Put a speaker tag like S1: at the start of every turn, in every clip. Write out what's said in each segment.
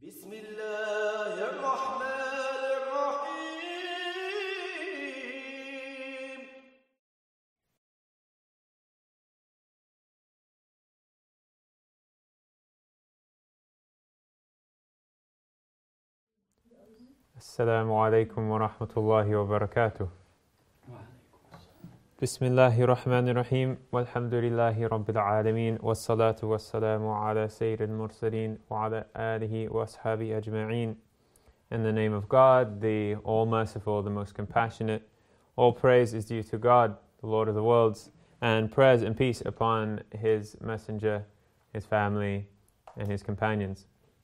S1: بسم الله الرحمن الرحيم.
S2: السلام عليكم ورحمة الله وبركاته. بسم الله الرحمن الرحيم والحمد لله رب العالمين والصلاة والسلام على سيد المرسلين وعلى آله وأصحابه أجمعين. In the name of God, the All-Merciful, the Most Compassionate, all praise is due to God, the Lord of the worlds, and prayers and peace upon His Messenger, His family, and His companions.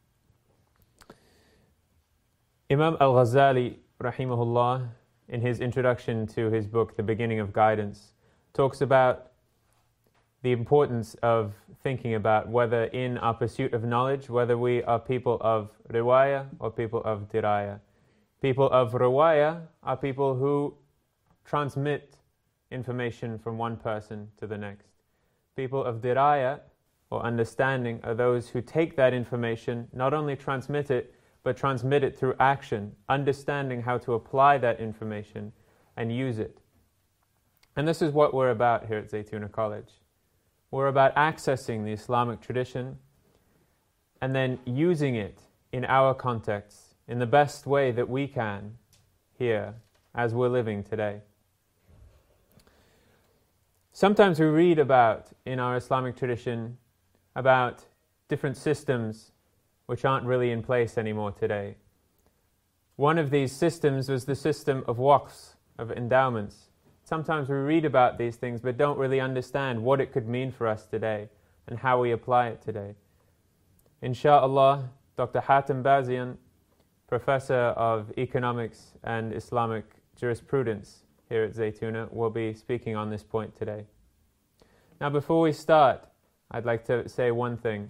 S2: Imam al-Ghazali, rahimahullah, in his introduction to his book, The Beginning of Guidance, talks about the importance of thinking about whether in our pursuit of knowledge, whether we are people of riwayah or people of dirayah. People of riwayah are people who transmit information from one person to the next. People of dirayah, or understanding, are those who take that information, not only transmit it, but transmit it through action, understanding how to apply that information and use it. And this is what we're about here at Zaytuna College. We're about accessing the Islamic tradition and then using it in our context in the best way that we can here as we're living today. Sometimes we read about, in our Islamic tradition, about different systems which aren't really in place anymore today. One of these systems was the system of waqfs, of endowments. Sometimes we read about these things but don't really understand what it could mean for us today and how we apply it today. Insha'Allah, Dr. Hatem Bazian, Professor of Economics and Islamic Jurisprudence here at Zaytuna, will be speaking on this point today. Now before we start, I'd like to say one thing.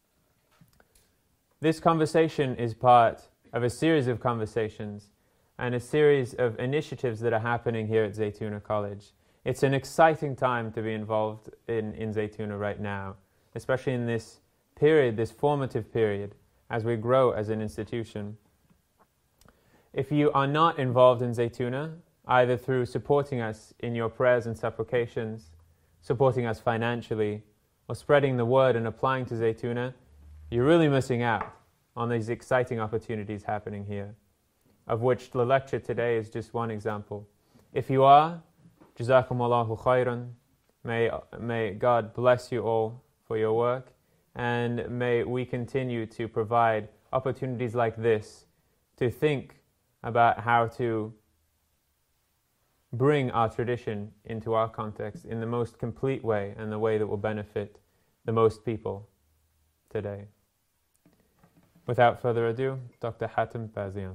S2: This conversation is part of a series of conversations and a series of initiatives that are happening here at Zaytuna College. It's an exciting time to be involved in Zaytuna right now, especially in this period, this formative period, as we grow as an institution. If you are not involved in Zaytuna, either through supporting us in your prayers and supplications, supporting us financially, or spreading the word and applying to Zaytuna, you're really missing out on these exciting opportunities happening here, of which the lecture today is just one example. If you are, Jazakumullahu khairan, may God bless you all for your work, and may we continue to provide opportunities like this to think about how to bring our tradition into our context in the most complete way and the way that will benefit the most people today. Without further ado, Dr. Hatem Bazian.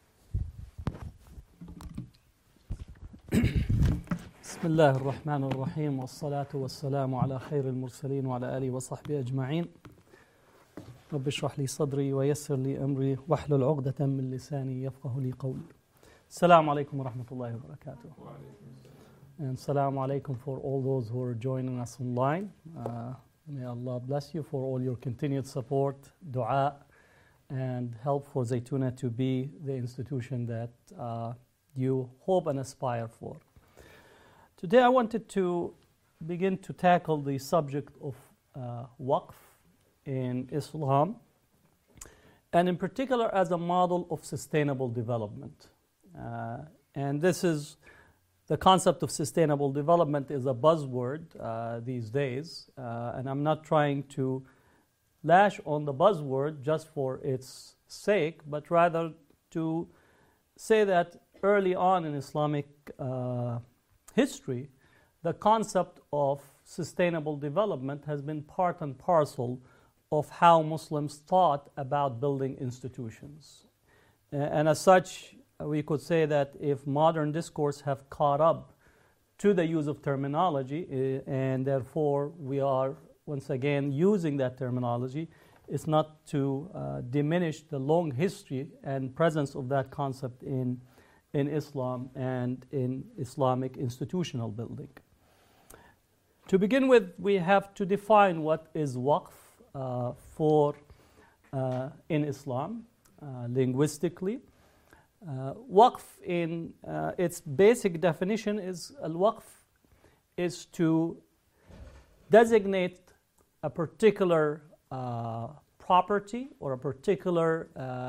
S3: بسم الله الرحمن الرحيم والصلاة والسلام على خير المرسلين وعلى آله وصحبه أجمعين. رب اشرح لي صدري ويسر لي أمري واحلل عقدة من لساني يفقه لي قولي. السلام عليكم ورحمة الله وبركاته. And salam alaikum for all those who are joining us online. May Allah bless you for all your continued support, dua, and help for Zaytuna to be the institution that you hope and aspire for. Today I wanted to begin to tackle the subject of waqf in Islam, and in particular as a model of sustainable development. And this is, the concept of sustainable development is a buzzword these days, and I'm not trying to lash on the buzzword just for its sake, but rather to say that early on in Islamic history, the concept of sustainable development has been part and parcel of how Muslims thought about building institutions. And as such, we could say that if modern discourse have caught up to the use of terminology, and therefore we are once again using that terminology, it's not to diminish the long history and presence of that concept in Islam and in Islamic institutional building. To begin with, we have to define what is waqf for in Islam, linguistically. Waqf in its basic definition is al-waqf is to designate a particular property or a particular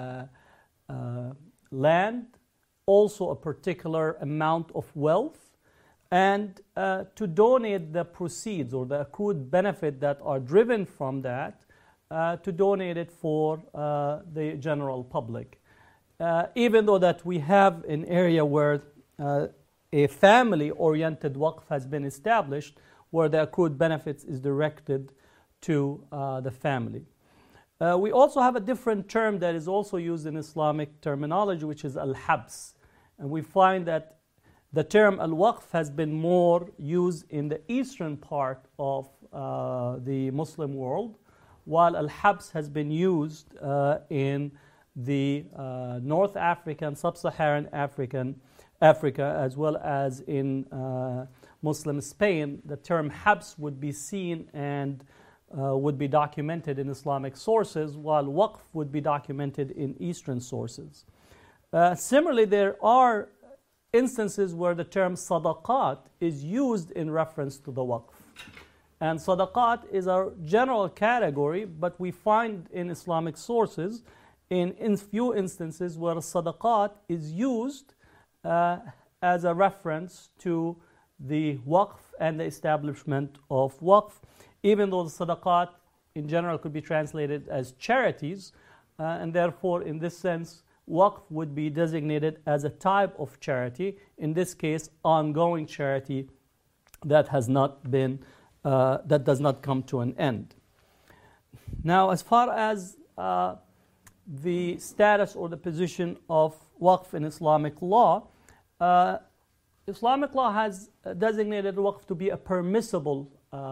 S3: land, also a particular amount of wealth, and to donate the proceeds or the accrued benefit that are driven from that, to donate it for the general public. Even though that we have an area where a family-oriented waqf has been established, where the accrued benefits is directed to the family. We also have a different term that is also used in Islamic terminology, which is al-habs. And we find that the term al-waqf has been more used in the eastern part of the Muslim world, while al-habs has been used in the North African, Sub-Saharan Africa, as well as in Muslim Spain. The term habs would be seen and would be documented in Islamic sources, while waqf would be documented in Eastern sources. Similarly, there are instances where the term sadaqat is used in reference to the waqf. And sadaqat is a general category, but we find in Islamic sources in few instances where sadaqat is used as a reference to the waqf and the establishment of waqf, even though the sadaqat in general could be translated as charities, and therefore in this sense waqf would be designated as a type of charity, in this case ongoing charity that has not been that does not come to an end. Now, as far as the status or the position of waqf in Islamic law, Islamic law has designated waqf to be a permissible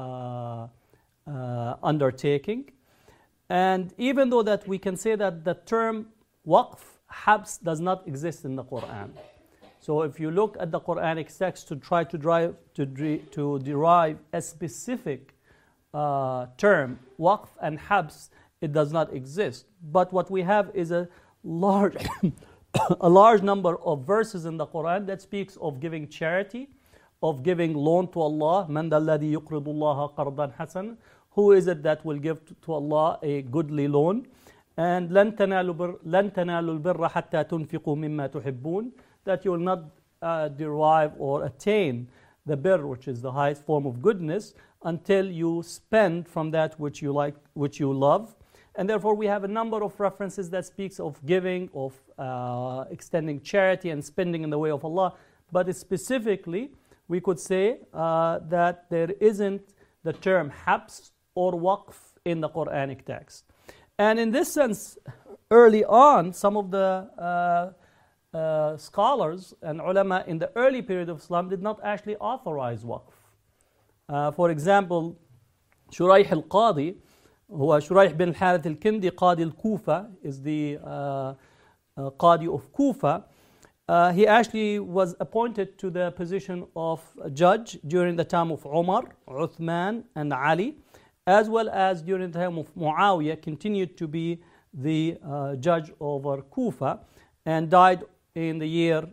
S3: undertaking. And even though that we can say that the term waqf, habs, does not exist in the Quran. So if you look at the Quranic text to try to derive a specific term, waqf and habs, it does not exist. But what we have is a large a large number of verses in the Quran that speaks of giving charity, of giving loan to Allah. Man alladhi yuqridu Allah qardan hasan. Who is it that will give to Allah a goodly loan? And لن تنالوا البر حتى تنفقوا مما تحبون. That you will not derive or attain the birr, which is the highest form of goodness, until you spend from that which you like, which you love. And therefore we have a number of references that speaks of giving, of extending charity and spending in the way of Allah. But specifically, we could say that there isn't the term habs or waqf in the Quranic text. And in this sense, early on, some of the scholars and ulama in the early period of Islam did not actually authorize waqf. For example, Shuraih al-Qadi, who is Shuraih bin al-Harith al-Kindi, Qadi al-Kufa, is the Qadi of Kufa. He actually was appointed to the position of judge during the time of Umar, Uthman, and Ali, as well as during the time of Muawiyah, continued to be the judge over Kufa, and died in the year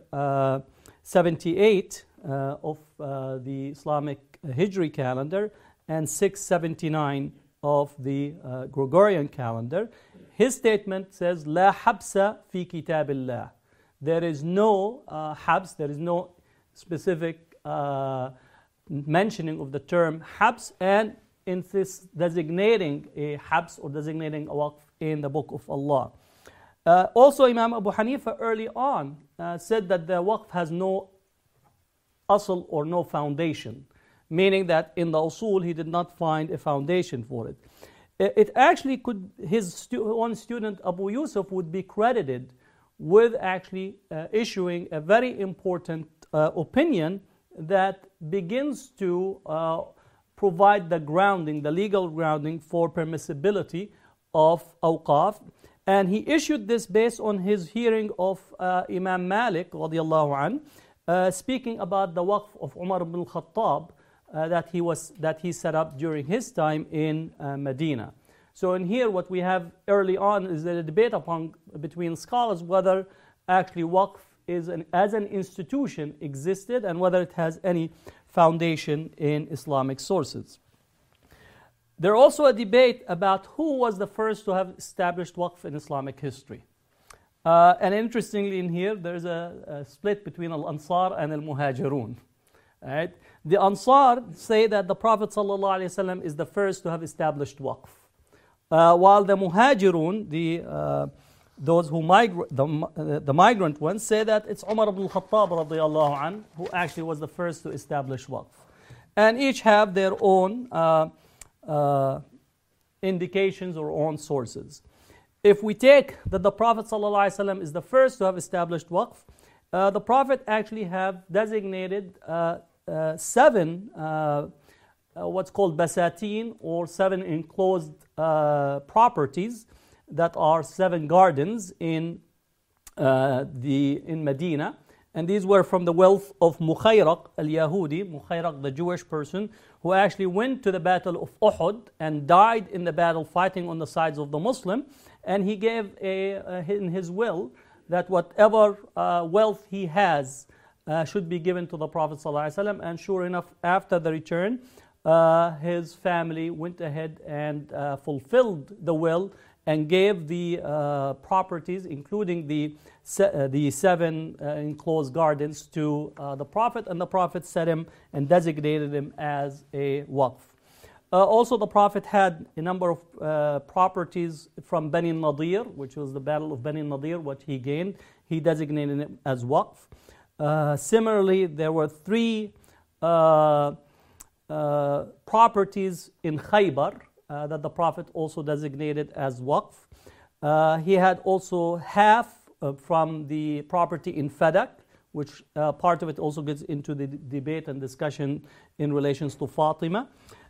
S3: 78 of the Islamic Hijri calendar and 679 of the Gregorian calendar. His statement says, "La habsa fi kitabillah." There is no habs, there is no specific mentioning of the term habs, and in this designating a habs or designating a waqf in the book of Allah. Also, Imam Abu Hanifa early on said that the waqf has no asl or no foundation, meaning that in the usul he did not find a foundation for it. It actually could, his one student Abu Yusuf would be credited with actually issuing a very important opinion that begins to provide the grounding, the legal grounding for permissibility of awqaf. And he issued this based on his hearing of Imam Malik radiallahu anh, speaking about the waqf of Umar ibn al-Khattab that he set up during his time in Medina. So in here what we have early on is a debate between scholars whether actually waqf as an institution existed and whether it has any foundation in Islamic sources. There's also a debate about who was the first to have established waqf in Islamic history. And interestingly in here, there's a split between Al-Ansar and Al-Muhajirun. Right? The Ansar say that the Prophet ﷺ is the first to have established waqf. While the Muhajirun, those who the migrant ones, say that it's Umar ibn al-Khattab radiyallahu anh, who actually was the first to establish waqf. And each have their own indications or own sources. If we take that the Prophet ﷺ is the first to have established waqf, the Prophet actually have designated 7 what's called basatin, or 7 enclosed properties that are 7 gardens in Medina. And these were from the wealth of Mukhayraq al-Yahudi, Mukhayraq the Jewish person, who actually went to the battle of Uhud and died in the battle fighting on the sides of the Muslim. And he gave in his will that whatever wealth he has should be given to the Prophet ﷺ. And sure enough, after the return, his family went ahead and fulfilled the will and gave the properties, including the 7 enclosed gardens, to the Prophet, and the Prophet set him and designated him as a waqf. Also, the Prophet had a number of properties from Bani Nadir, which was the battle of Bani Nadir, what he gained. He designated it as waqf. Similarly, there were 3 properties in Khaybar that the Prophet also designated as waqf. He had also half from the property in Fadak, which part of it also gets into the debate and discussion in relations to Fatima.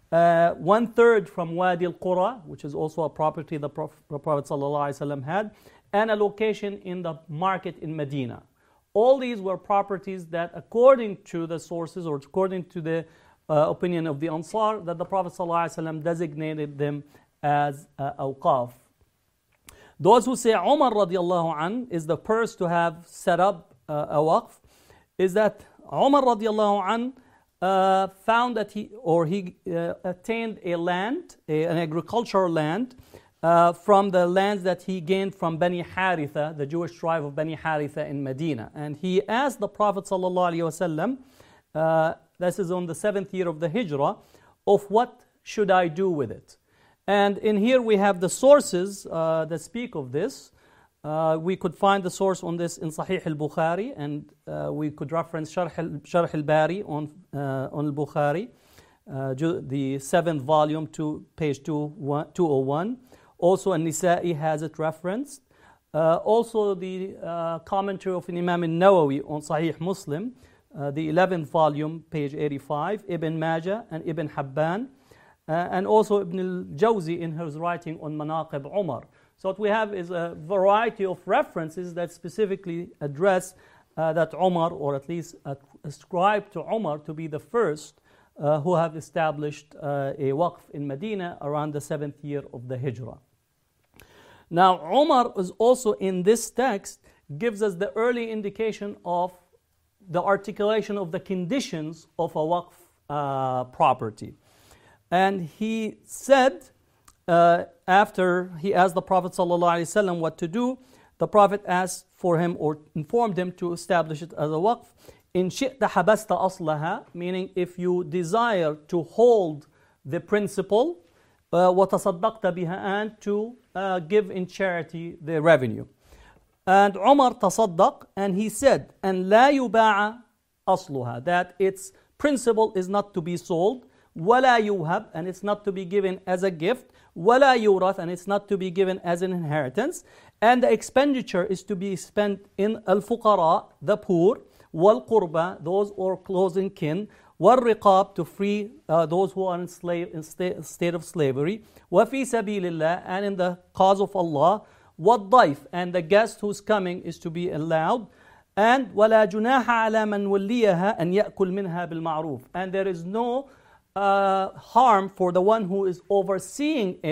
S3: 1/3 from Wadi al-Qura, which is also a property the Prophet ﷺ had, and a location in the market in Medina. All these were properties that, according to the sources or according to the opinion of the Ansar, that the Prophet ﷺ designated them as awqaf. Those who say Umar radiallahu anh is the first to have set up a waqf, is that Umar radiallahu anh found that he attained a land, an agricultural land, from the lands that he gained from Bani Haritha, the Jewish tribe of Bani Haritha in Medina. And he asked the Prophet ﷺ, this is on the 7th year of the Hijrah, of what should I do with it? And in here we have the sources that speak of this. We could find the source on this in Sahih al-Bukhari, and we could reference Sharh al-Bari on al-Bukhari, the 7th volume, to page 201. Also, An-Nisa'i has it referenced. Also, the commentary of Imam al-Nawawi on Sahih Muslim, the 11th volume, page 85, Ibn Majah and Ibn Habban, and also Ibn al-Jawzi in his writing on Manaqib Umar. So what we have is a variety of references that specifically address that Umar, or at least ascribe to Umar to be the first who have established a waqf in Medina around the 7th year of the Hijrah. Now, Umar is also in this text gives us the early indication of the articulation of the conditions of a waqf property. And he said, after he asked the Prophet ﷺ what to do, the Prophet asked for him or informed him to establish it as a waqf. In shi'ta habasta aslaha, meaning if you desire to hold the principle, وَتَصَدَّقْتَ بِهَا, and to give in charity the revenue. And Umar tasaddaq, and he said, and la yuba'a asluha, that its principle is not to be sold, wala yuhab, and it's not to be given as a gift, wala yurath, and it's not to be given as an inheritance, and the expenditure is to be spent in al-fuqara, the poor, wal-qurba, those or close in kin, wal-riqab, to free those who are in state of slavery, wa fi sabilillah, and in the cause of Allah, wal-daif, and the guest who's coming is to be allowed, and وَلَا جُنَاحَ عَلَى مَنْ وَلِّيَهَا أَنْ يَأْكُلْ مِنْهَا بِالْمَعْرُوفِ, and there is no harm for the one who is overseeing it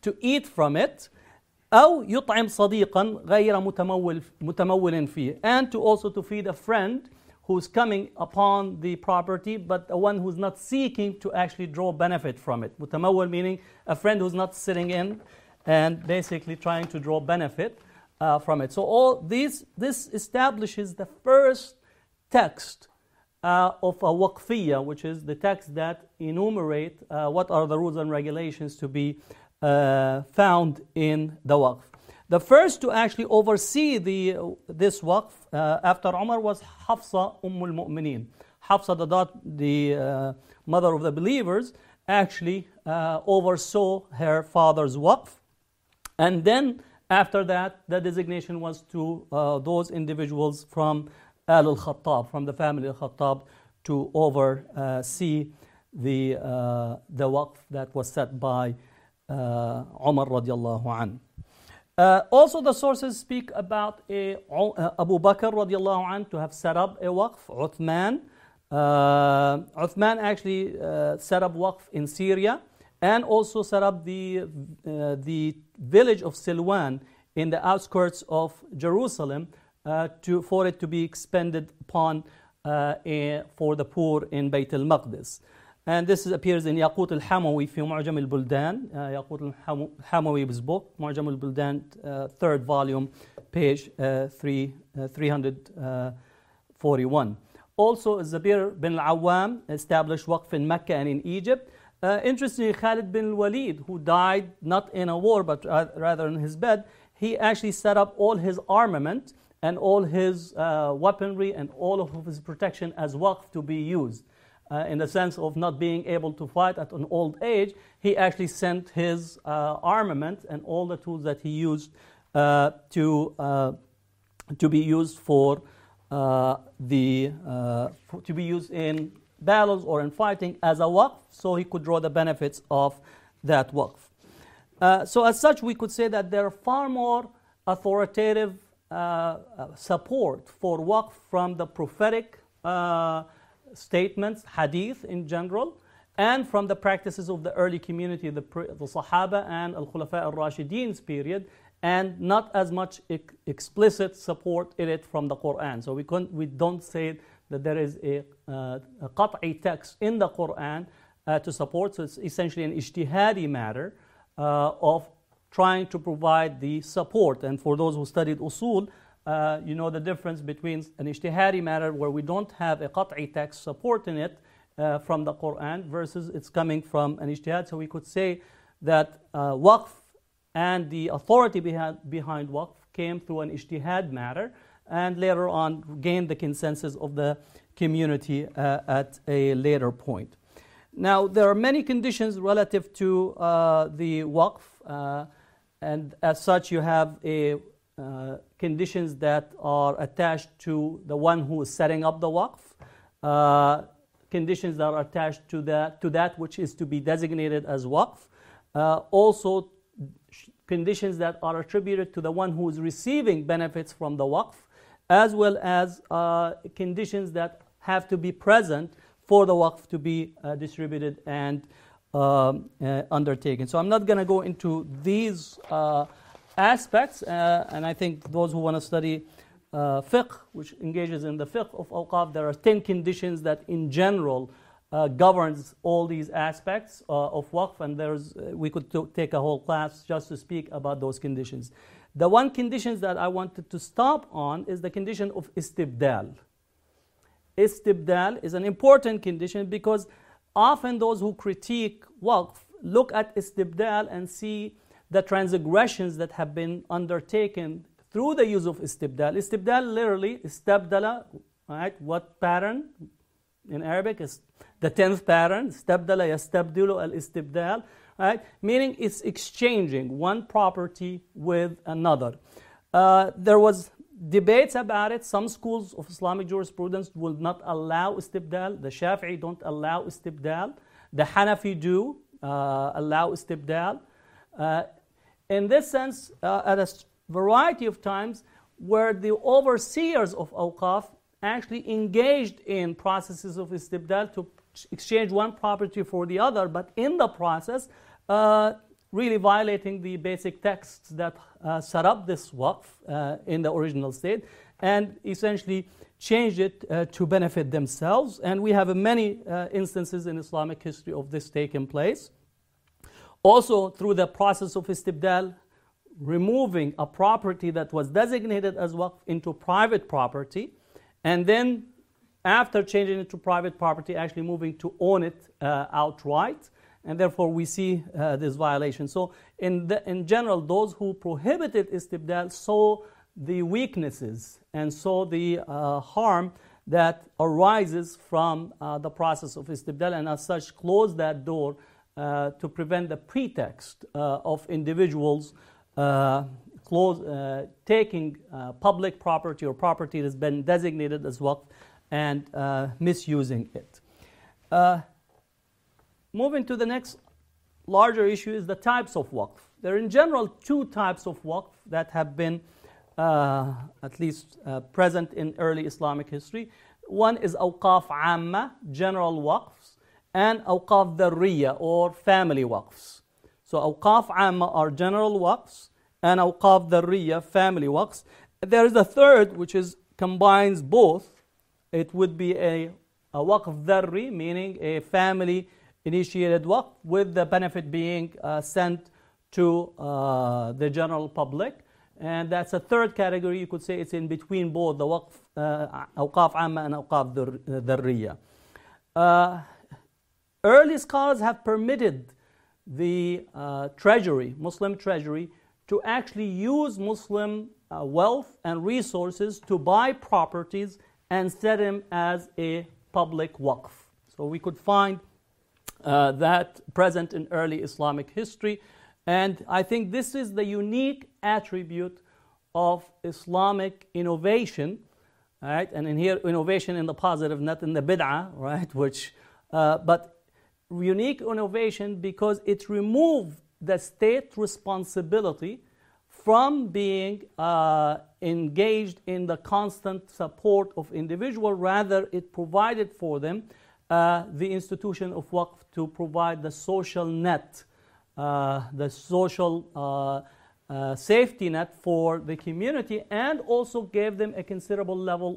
S3: to eat from it, أو يطعم صديقا غير متمول فيه, and to also to feed a friend who's coming upon the property, but the one who's not seeking to actually draw benefit from it. متمول meaning a friend who's not sitting in and basically trying to draw benefit from it. So all this establishes the first text of a waqfiyya, which is the text that enumerate what are the rules and regulations to be found in the waqf. The first to actually oversee this waqf after Umar was Hafsa al-Mu'mineen. Hafsa, the mother of the believers, actually oversaw her father's waqf. And then after that, the designation was to those individuals from al-Khattab, from the family of Khattab, to oversee the waqf that was set by Umar radiallahu anhu. Also the sources speak about Abu Bakr radiallahu anhu to have set up a waqf. Uthman actually set up waqf in Syria, and also set up the village of Silwan in the outskirts of Jerusalem for it to be expended upon for the poor in Bayt al-Maqdis. And this appears in Yaqut al-Hamawi في معجم البلدان, Yaqut al-Hamawi's book, معجم البلدان, 3rd volume, page 341. Also, Zabir bin al-Awwam established waqf in Mecca and in Egypt. Interestingly, Khalid bin al-Walid, who died not in a war but rather in his bed, he actually set up all his armament and all his weaponry and all of his protection as waqf to be used. In the sense of not being able to fight at an old age, he actually sent his armament and all the tools that he used to be used to be used in battles or in fighting as a waqf, so he could draw the benefits of that waqf. So as such, we could say that there are far more authoritative support for waqf from the prophetic statements, hadith in general, and from the practices of the early community, the Sahaba and Al-Khulafa al-Rashideen's period, and not as much explicit support in it from the Quran. So we don't say that there is a qat'i text in the Quran to support. So it's essentially an ijtihadi matter of trying to provide the support. And for those who studied usul, you know the difference between an ijtihadi matter where we don't have a qat'i text supporting it from the Quran versus it's coming from an ijtihad. So we could say that waqf and the authority behind waqf came through an ijtihad matter, and later on gained the consensus of the community at a later point. Now, there are many conditions relative to the waqf, and as such you have conditions that are attached to the one who is setting up the waqf, conditions that are attached to that which is to be designated as waqf, also conditions that are attributed to the one who is receiving benefits from the waqf, as well as conditions that have to be present for the waqf to be distributed and undertaken. So I'm not going to go into these aspects, and I think those who want to study fiqh, which engages in the fiqh of awqaf, there are 10 conditions that in general governs all these aspects of waqf, and we could take a whole class just to speak about those conditions. The one condition that I wanted to stop on is the condition of istibdal. Istibdal is an important condition because often those who critique waqf look at istibdal and see the transgressions that have been undertaken through the use of istibdal. Istibdal literally, istabdala, right? What pattern? In Arabic is the 10th pattern, istabdala yastabdilu al-istibdal, right? Meaning it's exchanging one property with another. There was debates about it. Some schools of Islamic jurisprudence will not allow istibdal. The Shafi'i don't allow istibdal. The Hanafi do allow istibdal. In this sense, at a variety of times where the overseers of awqaf actually engaged in processes of istibdal to exchange one property for the other, but in the process really violating the basic texts that set up this waqf in the original state, and essentially changed it to benefit themselves. And we have many instances in Islamic history of this taking place. Also, through the process of istibdal, removing a property that was designated as waqf into private property, and then after changing it to private property, actually moving to own it outright, and therefore we see this violation. So in general, those who prohibited istibdal saw the weaknesses and saw the harm that arises from the process of istibdal, and as such closed that door to prevent the pretext of individuals taking public property or property that has been designated as waqf and misusing it. Moving to the next larger issue is the types of waqf. There are in general two types of waqf that have been at least present in early Islamic history. One is awqaf amma, general waqfs, and awqaf dharriya, or family waqfs. So awqaf amma are general waqfs, and awqaf dharriya, family waqfs. There is a third which combines both. It would be a waqf dharri, meaning a family initiated waqf, with the benefit being sent to the general public. And that's a third category. You could say it's in between both the waqf, awqaf amma and awqaf dharriya. Early scholars have permitted the treasury, Muslim treasury, to actually use Muslim wealth and resources to buy properties and set them as a public waqf. So we could find that present in early Islamic history. And I think this is the unique attribute of Islamic innovation, right? And in here, innovation in the positive, not in the bid'ah, right? But unique innovation because it removed the state responsibility from being engaged in the constant support of individual. Rather, it provided for them the institution of waqf to provide the social net, the social safety net for the community, and also gave them a considerable level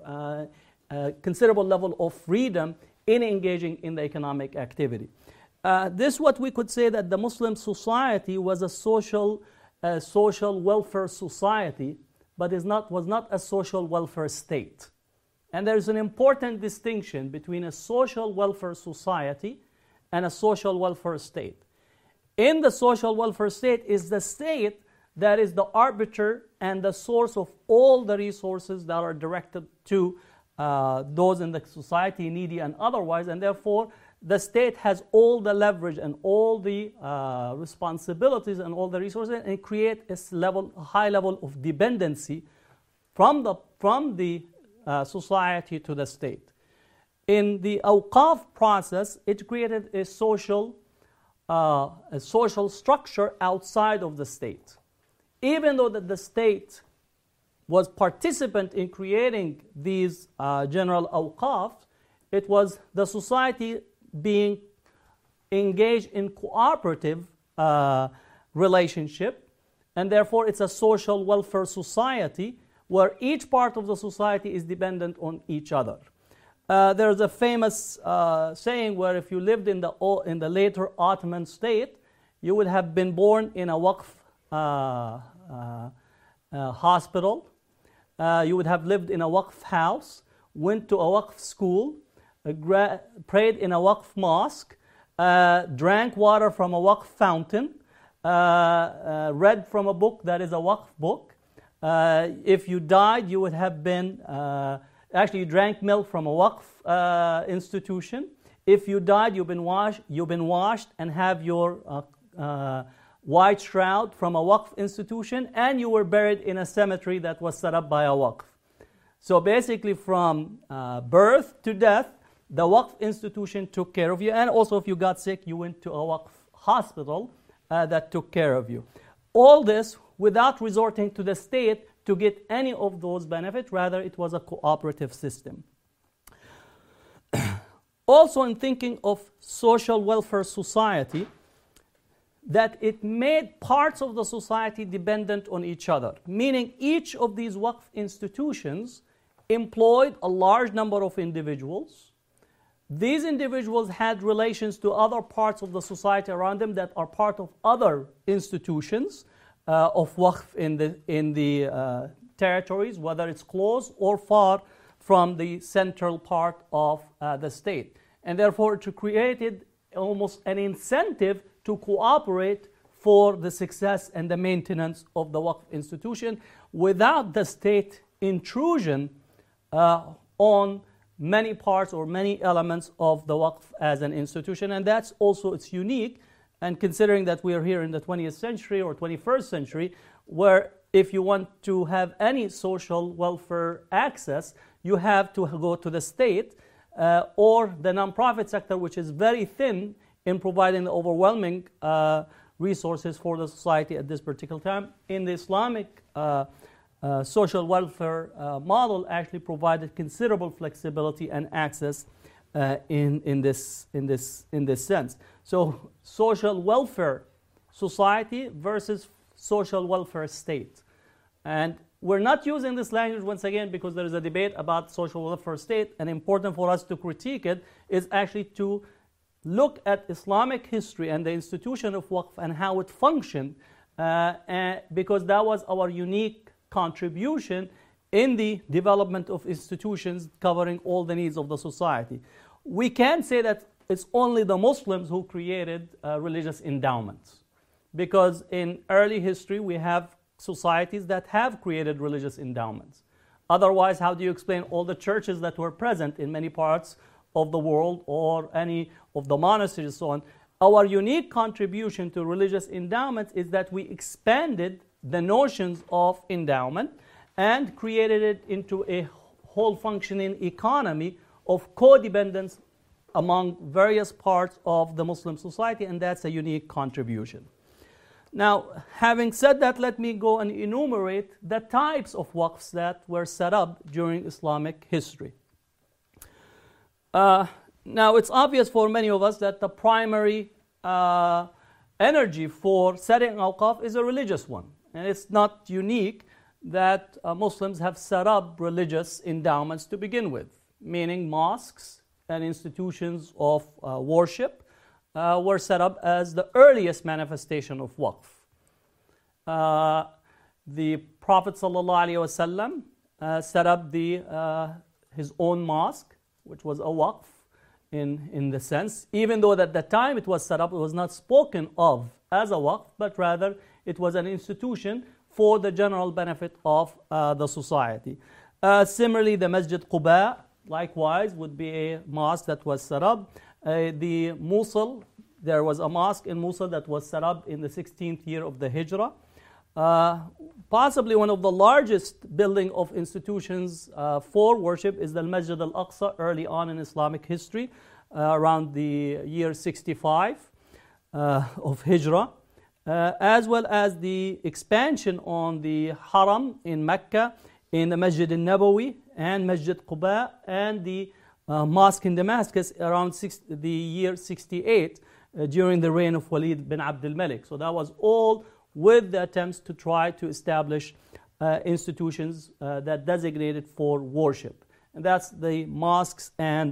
S3: of freedom in engaging in the economic activity. This what we could say that the Muslim society was a social welfare society, but was not a social welfare state. And there is an important distinction between a social welfare society and a social welfare state. In the social welfare state is the state that is the arbiter and the source of all the resources that are directed to those in the society, needy and otherwise, and therefore the state has all the leverage and all the responsibilities and all the resources, and create a high level of dependency from the society to the state. In the awqaf process, it created a social structure outside of the state. Even though that the state was participant in creating these general awqaf, it was the society being engaged in cooperative relationship, and therefore it's a social welfare society where each part of the society is dependent on each other. There's a famous saying where if you lived in the later Ottoman state, you would have been born in a waqf hospital, you would have lived in a waqf house, went to a waqf school, prayed in a waqf mosque, drank water from a waqf fountain, read from a book that is a waqf book. If you died, you would have been, actually you drank milk from a waqf institution. If you died, you've been washed and have your white shroud from a waqf institution, and you were buried in a cemetery that was set up by a waqf. So basically from birth to death, the waqf institution took care of you, and also if you got sick, you went to a waqf hospital that took care of you. All this without resorting to the state to get any of those benefits, rather it was a cooperative system. Also in thinking of social welfare society, that it made parts of the society dependent on each other, meaning each of these Waqf institutions employed a large number of individuals. These individuals had relations to other parts of the society around them that are part of other institutions of Waqf in the territories, whether it's close or far from the central part of the state. And therefore, it created almost an incentive to cooperate for the success and the maintenance of the Waqf institution without the state intrusion on many parts or many elements of the Waqf as an institution. And that's also, it's unique. And considering that we are here in the 20th century or 21st century, where if you want to have any social welfare access, you have to go to the state or the nonprofit sector, which is very thin in providing the overwhelming resources for the society at this particular time. In the Islamic social welfare model, actually provided considerable flexibility and access in this sense. So, social welfare society versus social welfare state. And we're not using this language once again because there is a debate about social welfare state, and important for us to critique it is actually to look at Islamic history and the institution of Waqf and how it functioned, because that was our unique contribution in the development of institutions covering all the needs of the society. We can't say that it's only the Muslims who created religious endowments, because in early history we have societies that have created religious endowments. Otherwise, how do you explain all the churches that were present in many parts of the world or any of the monasteries and so on? Our unique contribution to religious endowments is that we expanded the notions of endowment and created it into a whole functioning economy of codependence among various parts of the Muslim society, and that's a unique contribution. Now, having said that, let me go and enumerate the types of waqfs that were set up during Islamic history. Now, it's obvious for many of us that the primary energy for setting awqaf is a religious one. And it's not unique that Muslims have set up religious endowments to begin with, meaning mosques and institutions of worship were set up as the earliest manifestation of waqf. The Prophet ﷺ set up his own mosque, which was a waqf in the sense, even though at the time it was set up, it was not spoken of as a waqf, but rather it was an institution for the general benefit of the society. Similarly, the Masjid Quba, likewise, would be a mosque that was set up. The Mosul, there was a mosque in Mosul that was set up in the 16th year of the Hijrah. Possibly one of the largest building of institutions for worship is the Masjid al-Aqsa early on in Islamic history, around the year 65 of Hijrah, as well as the expansion on the Haram in Mecca, in the Masjid al-Nabawi and Masjid Quba, and the mosque in Damascus around the year 68 during the reign of Walid bin Abdul Malik. So that was all with the attempts to try to establish institutions that designated for worship. And that's the mosques and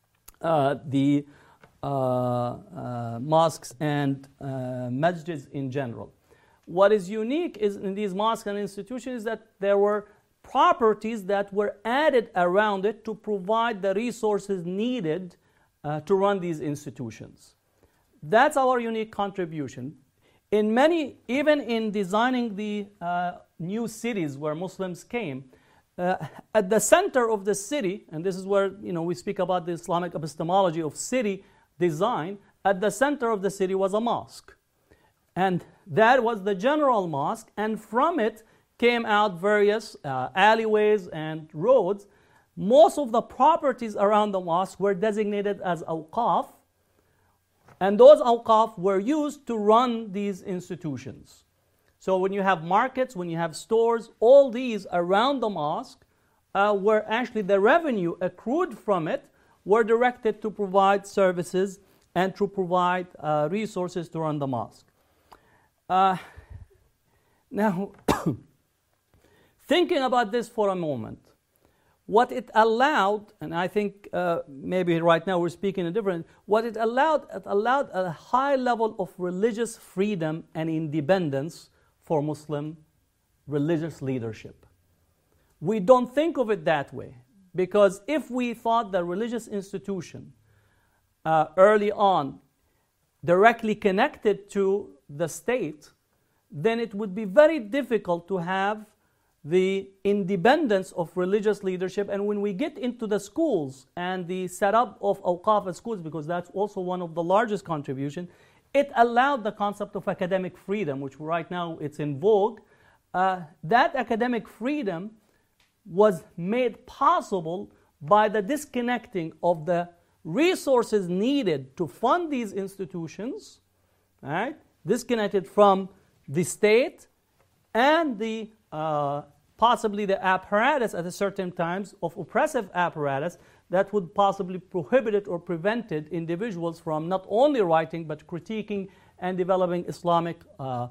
S3: masjids in general. What is unique is in these mosques and institutions is that there were properties that were added around it to provide the resources needed to run these institutions. That's our unique contribution. In many, even in designing the new cities where Muslims came, at the center of the city, and this is where we speak about the Islamic epistemology of city design, at the center of the city was a mosque. And that was the general mosque, and from it came out various alleyways and roads. Most of the properties around the mosque were designated as awqaf, and those awqaf were used to run these institutions. So when you have markets, when you have stores, all these around the mosque were actually the revenue accrued from it were directed to provide services and to provide resources to run the mosque. Now, thinking about this for a moment, what it allowed, and I think maybe right now we're speaking a different, what it allowed a high level of religious freedom and independence for Muslim religious leadership. We don't think of it that way, because if we thought the religious institution early on directly connected to the state, then it would be very difficult to have the independence of religious leadership. And when we get into the schools and the setup of awqaf schools, because that's also one of the largest contributions, it allowed the concept of academic freedom, which right now it's in vogue. That academic freedom was made possible by the disconnecting of the resources needed to fund these institutions, right? Disconnected from the state and the possibly the apparatus at a certain times of oppressive apparatus that would possibly prohibited or prevented individuals from not only writing but critiquing and developing Islamic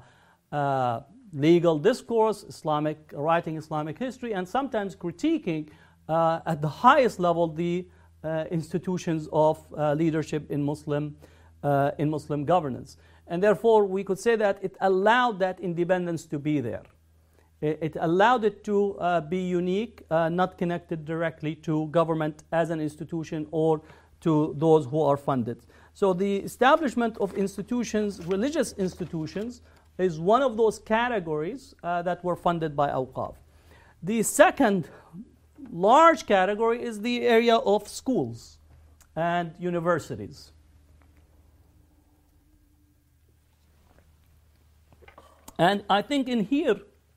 S3: legal discourse, Islamic writing, Islamic history, and sometimes critiquing at the highest level the institutions of leadership in Muslim governance. And therefore, we could say that it allowed that independence to be there. It allowed it to be unique, not connected directly to government as an institution or to those who are funded. So the establishment of institutions, religious institutions, is one of those categories that were funded by awqaf. The second large category is the area of schools and universities. And I think in here,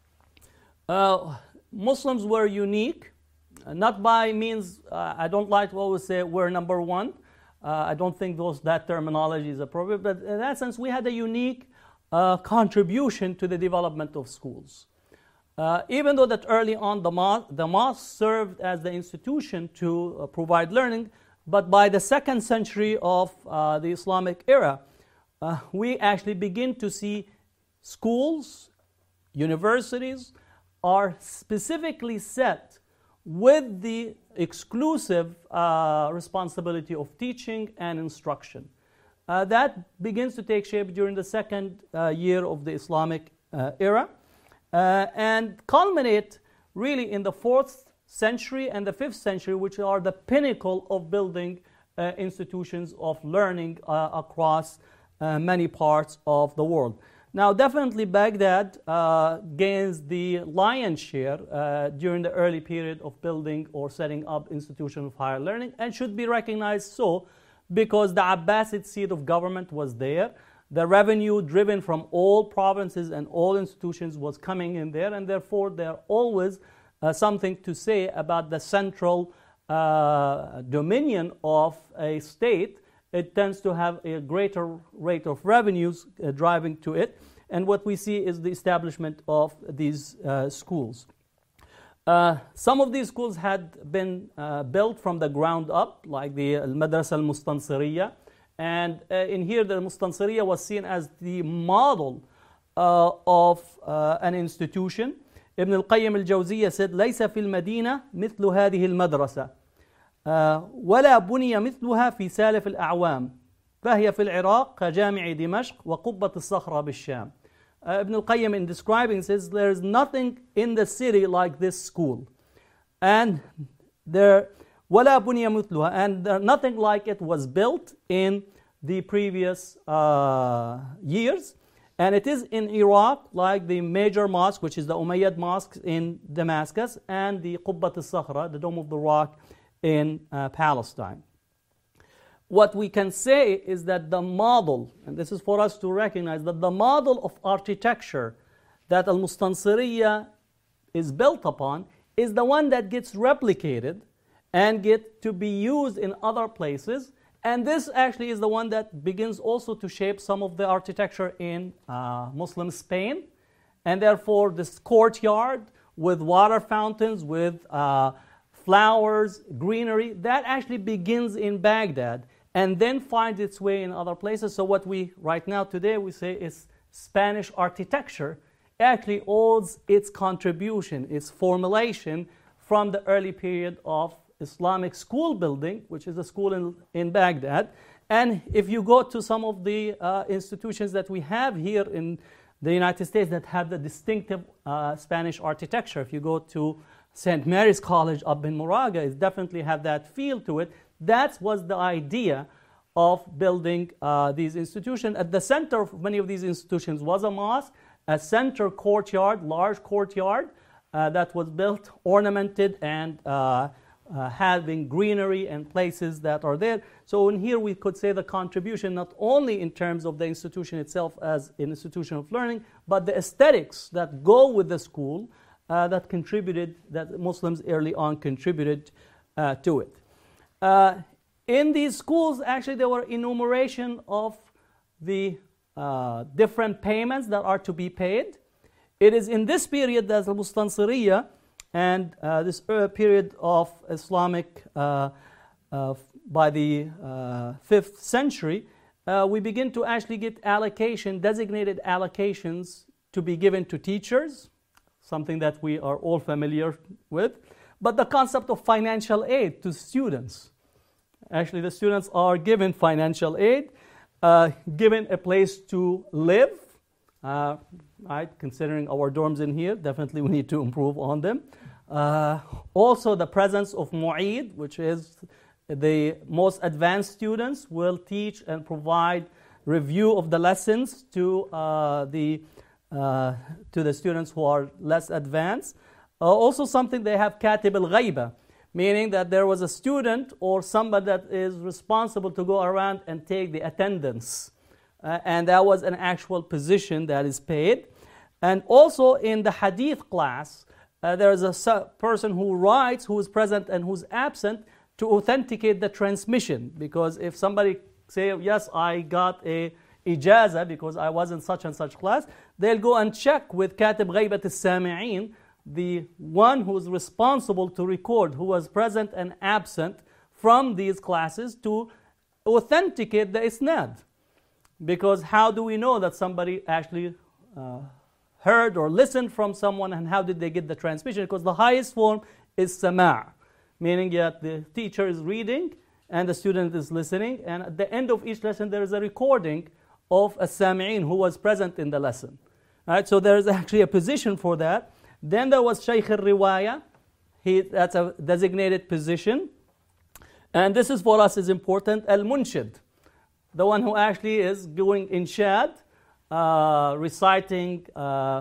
S3: Muslims were unique, not by means, I don't like to always say we're number one. I don't think that terminology is appropriate, but in that sense, we had a unique contribution to the development of schools. Even though that early on the mosque served as the institution to provide learning, but by the 2nd century of the Islamic era, we actually begin to see schools, universities are specifically set with the exclusive responsibility of teaching and instruction. That begins to take shape during the 2nd year of the Islamic era and culminate really in the 4th century and the 5th century, which are the pinnacle of building institutions of learning across many parts of the world. Now, definitely Baghdad gains the lion's share during the early period of building or setting up institutions of higher learning, and should be recognized so because the Abbasid seat of government was there. The revenue driven from all provinces and all institutions was coming in there, and therefore there always something to say about the central dominion of a state. It tends to have a greater rate of revenues driving to it. And what we see is the establishment of these schools. Some of these schools had been built from the ground up, like the Madrasa al-Mustansiriya. And in here, the Mustansiriya was seen as the model of an institution. Ibn al-Qayyim al-Jawziyya said, لَيْسَ فِي الْمَدِينَةِ مِثْلُ هَذِهِ الْمَدْرَسَةِ ولا بني مثلها في سالف الأعوام فهي في العراق كجامع دمشق وقبة الصخرة بالشام. Ibn al-Qayyim in describing says there is nothing in the city like this school, and there ولا بني مثلها, and nothing like it was built in the previous years. And it is in Iraq, like the major mosque, which is the Umayyad mosque in Damascus, and the Qubbat al-Sakhra, the Dome of the Rock, in Palestine. What we can say is that the model, and this is for us to recognize, that the model of architecture that Al-Mustansiriya is built upon is the one that gets replicated and get to be used in other places. And this actually is the one that begins also to shape some of the architecture in Muslim Spain. And therefore this courtyard with water fountains, with flowers, greenery, that actually begins in Baghdad and then finds its way in other places. So what we right now today we say is Spanish architecture actually owes its contribution, its formulation from the early period of Islamic school building, which is a school in Baghdad. And if you go to some of the institutions that we have here in the United States that have the distinctive Spanish architecture, if you go to St. Mary's College up in Moraga, it definitely have that feel to it. That was the idea of building these institutions. At the center of many of these institutions was a mosque, a center courtyard, large courtyard that was built, ornamented, and having greenery and places that are there. So in here we could say the contribution not only in terms of the institution itself as an institution of learning, but the aesthetics that go with the school that contributed, that Muslims early on contributed to it. In these schools, actually, there were enumeration of the different payments that are to be paid. It is in this period that the Mustansiriyya and this period of Islamic, by the 5th century, we begin to actually get designated allocations to be given to teachers, something that we are all familiar with, but the concept of financial aid to students. Actually, the students are given financial aid, given a place to live, right? Considering our dorms in here, definitely we need to improve on them. Also, the presence of mu'id, which is the most advanced students, will teach and provide review of the lessons to the students who are less advanced. Also, something they have katib al-ghaiba, meaning that there was a student or somebody that is responsible to go around and take the attendance. And that was an actual position that is paid. And also in the hadith class, there is a person who writes, who is present and who's absent to authenticate the transmission. Because if somebody say, yes, I got a ijaza because I was in such and such class, they'll go and check with katib ghaibat al-sami'in, the one who is responsible to record who was present and absent from these classes to authenticate the isnad. Because how do we know that somebody actually heard or listened from someone, and how did they get the transmission? Because the highest form is sama', meaning that the teacher is reading and the student is listening, and at the end of each lesson there is a recording of a sami'in who was present in the lesson. Right? So there is actually a position for that. Then there was Shaykh al-Riwaya. That's a designated position. And this is for us is important. Al-Munshid, the one who actually is doing inshad, reciting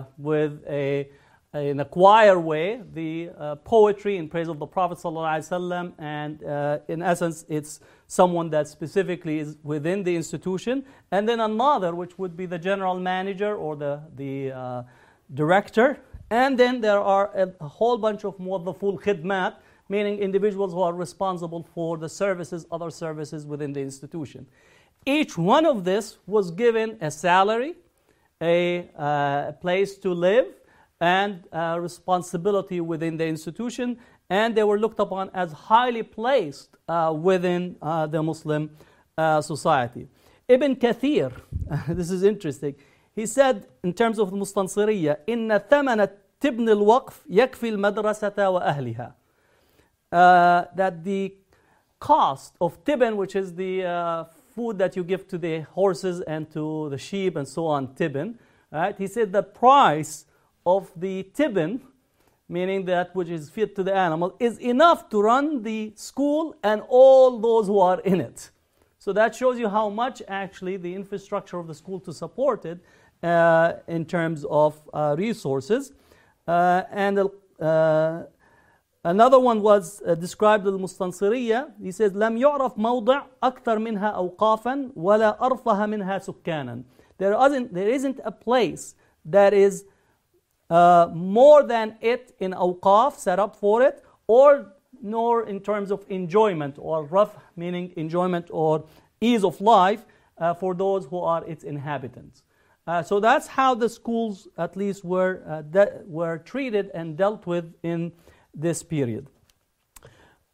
S3: in a choir way the poetry in praise of the Prophet ﷺ, and in essence it's someone that specifically is within the institution. And then another, which would be the general manager or the director. And then there are a whole bunch of muwaddaful khidmat, meaning individuals who are responsible for the services, other services within the institution. Each one of this was given a salary, a place to live, and responsibility within the institution, and they were looked upon as highly placed within the Muslim society. Ibn Kathir, this is interesting, he said in terms of the Mustansiriyya, إِنَّ ثَمَنَ تِبْنِ الْوَقْفِ يَكْفِي الْمَدْرَسَةَ وَأَهْلِهَا. That the cost of tibn, which is the food that you give to the horses and to the sheep and so on, tibn, right? He said the price of the tibn, meaning that which is fed to the animal, is enough to run the school and all those who are in it. So that shows you how much actually the infrastructure of the school to support it in terms of resources. And another one was described in Mustansiriyya. He says, لم يعرف موضع أكثر منها أوقافا ولا أرفه منها سكانا. There isn't a place that is more than it in awqaf, set up for it, or nor in terms of enjoyment, or rough, meaning enjoyment or ease of life for those who are its inhabitants. So that's how the schools at least were treated and dealt with in this period.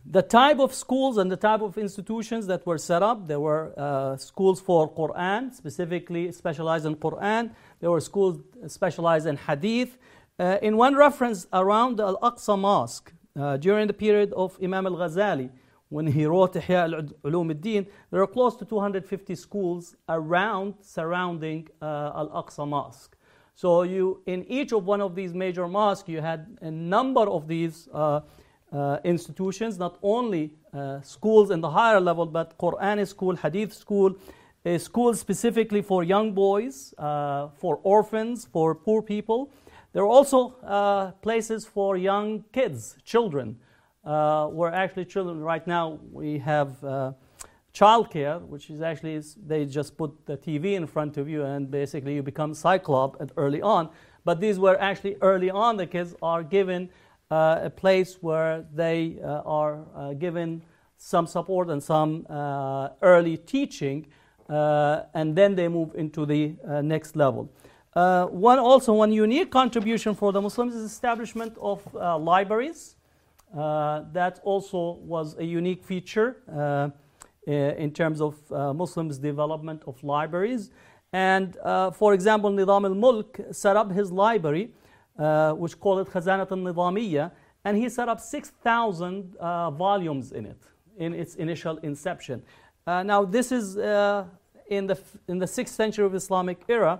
S3: The type of schools and the type of institutions that were set up, there were schools for Quran, specifically specialized in Quran. There were schools specialized in Hadith. In one reference around the Al-Aqsa Mosque, during the period of Imam Al-Ghazali, when he wrote Ihya al-Ulum al-Din, there are close to 250 schools surrounding Al-Aqsa Mosque. So in each of one of these major mosques, you had a number of these institutions, not only schools in the higher level, but Quranic school, Hadith school, a school specifically for young boys, for orphans, for poor people. There are also places for young kids, children, where actually children, right now we have childcare, which is actually, they just put the TV in front of you and basically you become Cyclop early on. But these were actually early on, the kids are given a place where they are given some support and some early teaching, and then they move into the next level. One unique contribution for the Muslims is establishment of libraries. That also was a unique feature in terms of Muslims' development of libraries. And for example, Nizam al-Mulk set up his library, which called it Khazanat al-Nizamiyya, and he set up 6,000 volumes in it, in its initial inception. Now this is in the 6th century of Islamic era,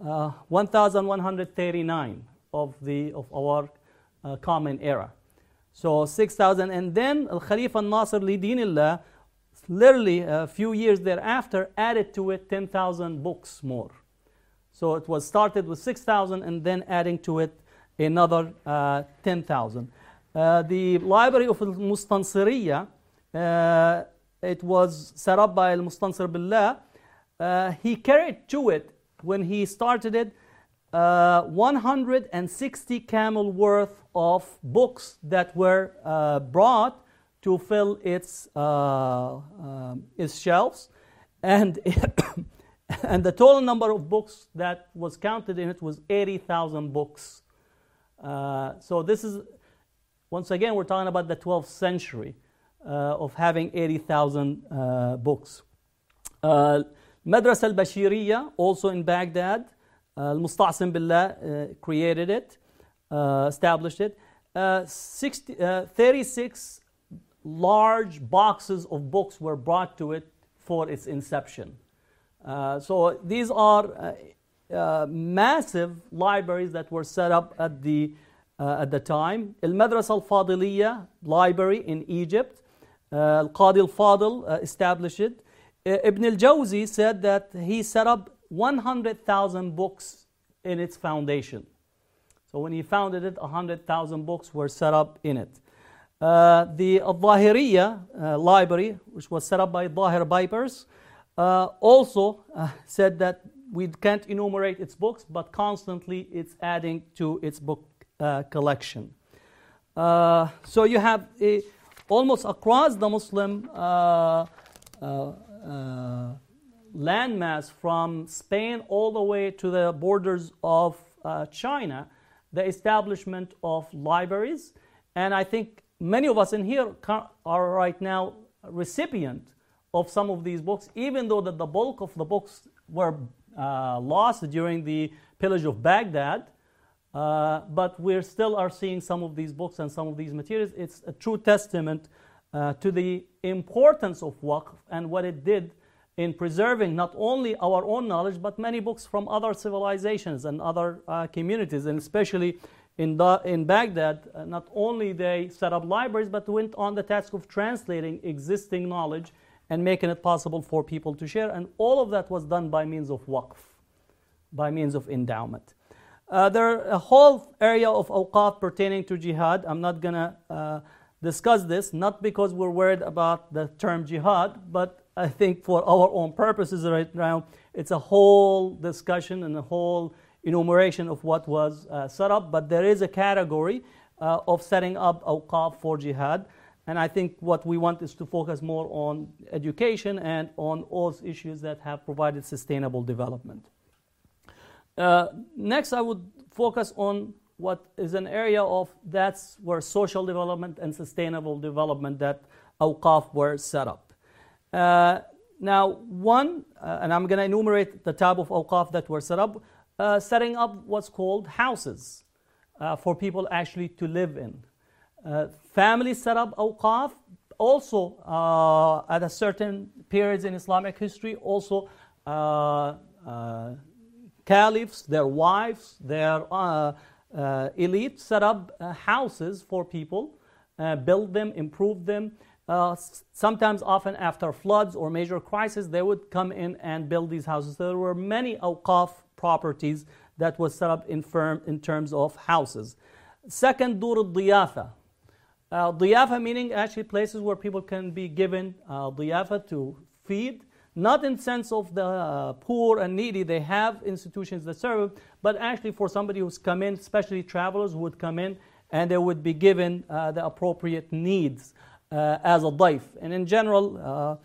S3: 1139 of our common era. So 6,000, and then Al-Khalifa al-Nasir li Dinillah, literally a few years thereafter, added to it 10,000 books more. So it was started with 6,000 and then adding to it another 10,000. The library of Al-Mustansiriyya, it was set up by Al-Mustansir Billah. He carried to it, when he started it, 160 camel worth of books that were brought to fill its shelves, and and the total number of books that was counted in it was 80,000 books. So this is, once again, we're talking about the 12th century of having 80,000 books. Madrasa al-Bashiriyya, also in Baghdad, Al-Musta'sim Billah created it, established it. 36 large boxes of books were brought to it for its inception. So these are massive libraries that were set up at the time. Al-Madrasa al-Fadiliyya library in Egypt, Al-Qadi al-Fadil established it. Ibn al-Jawzi said that he set up 100,000 books in its foundation. So when he founded it, 100,000 books were set up in it. The Al-Zahiriyya library, which was set up by Zahir Bipers, also said that we can't enumerate its books, but constantly it's adding to its book collection. So you have almost across the Muslim landmass, from Spain all the way to the borders of China, the establishment of libraries. And I think many of us in here are right now recipient of some of these books, even though that the bulk of the books were lost during the pillage of Baghdad. But we still are seeing some of these books and some of these materials. It's a true testament to the importance of Waqf and what it did in preserving not only our own knowledge, but many books from other civilizations and other communities. And especially in Baghdad, not only they set up libraries, but went on the task of translating existing knowledge and making it possible for people to share. And all of that was done by means of Waqf, by means of endowment. There are a whole area of awqaf pertaining to jihad. I'm not going to discuss this, not because we're worried about the term jihad, but I think for our own purposes right now, it's a whole discussion and a whole enumeration of what was set up. But there is a category of setting up awqaf for jihad. And I think what we want is to focus more on education and on all issues that have provided sustainable development. Next, I would focus on what is an area of, that's where social development and sustainable development, that awqaf were set up. Now, one, and I'm going to enumerate the type of awqaf that were set up, setting up what's called houses for people actually to live in. Family set up awqaf, also at a certain periods in Islamic history, also caliphs, their wives, their elite set up houses for people, build them, improve them. Sometimes, often after floods or major crises, they would come in and build these houses. There were many awqaf properties that was set up in terms of houses. Second, dur al-diyafa. Diyafa meaning actually places where people can be given diyafa to feed. Not in sense of the poor and needy, they have institutions that serve, but actually for somebody who's come in, especially travelers who would come in, and they would be given the appropriate needs as a daif. And in general,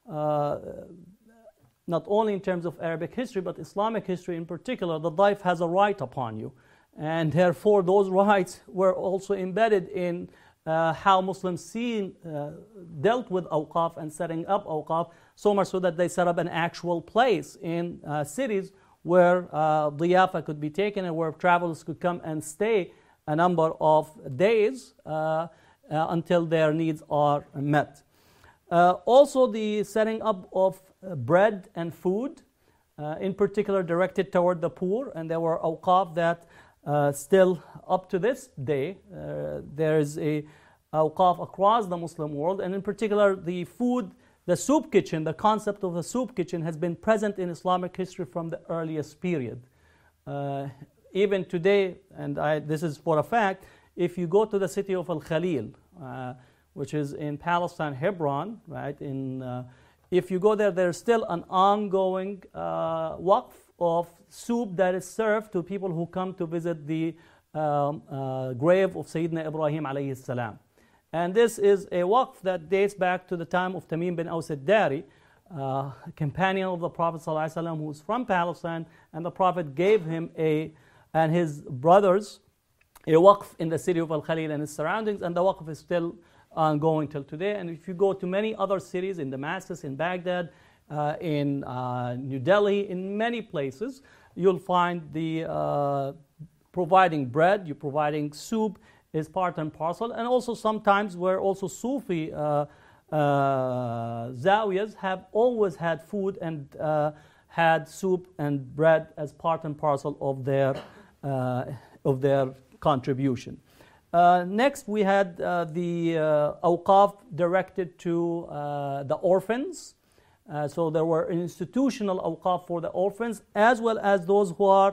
S3: not only in terms of Arabic history, but Islamic history in particular, the daif has a right upon you. And therefore, those rights were also embedded in how Muslims dealt with awqaf and setting up awqaf, so much so that they set up an actual place in cities where diyafa could be taken and where travelers could come and stay a number of days until their needs are met. Also, the setting up of bread and food, in particular directed toward the poor, and there were awqaf that still up to this day, there is a awqaf across the Muslim world, and in particular the food, the soup kitchen, the concept of the soup kitchen has been present in Islamic history from the earliest period. Even today, and this is for a fact, if you go to the city of Al-Khalil, which is in Palestine, Hebron, right? If you go there, there's still an ongoing waqf of soup that is served to people who come to visit the grave of Sayyidina Ibrahim alayhi salam. And this is a waqf that dates back to the time of Tamim bin Aus al-Dari, companion of the Prophet ﷺ, who was from Palestine, and the Prophet gave him and his brothers a waqf in the city of Al-Khalil and its surroundings, and the waqf is still ongoing till today. And if you go to many other cities, in Damascus, in Baghdad, in New Delhi, in many places, you'll find the providing bread, you're providing soup is part and parcel. And also sometimes where also Sufi zawiyas have always had food and had soup and bread as part and parcel of their contribution. Next, we had the awqaf directed to the orphans. So there were institutional awqaf for the orphans, as well as those who are,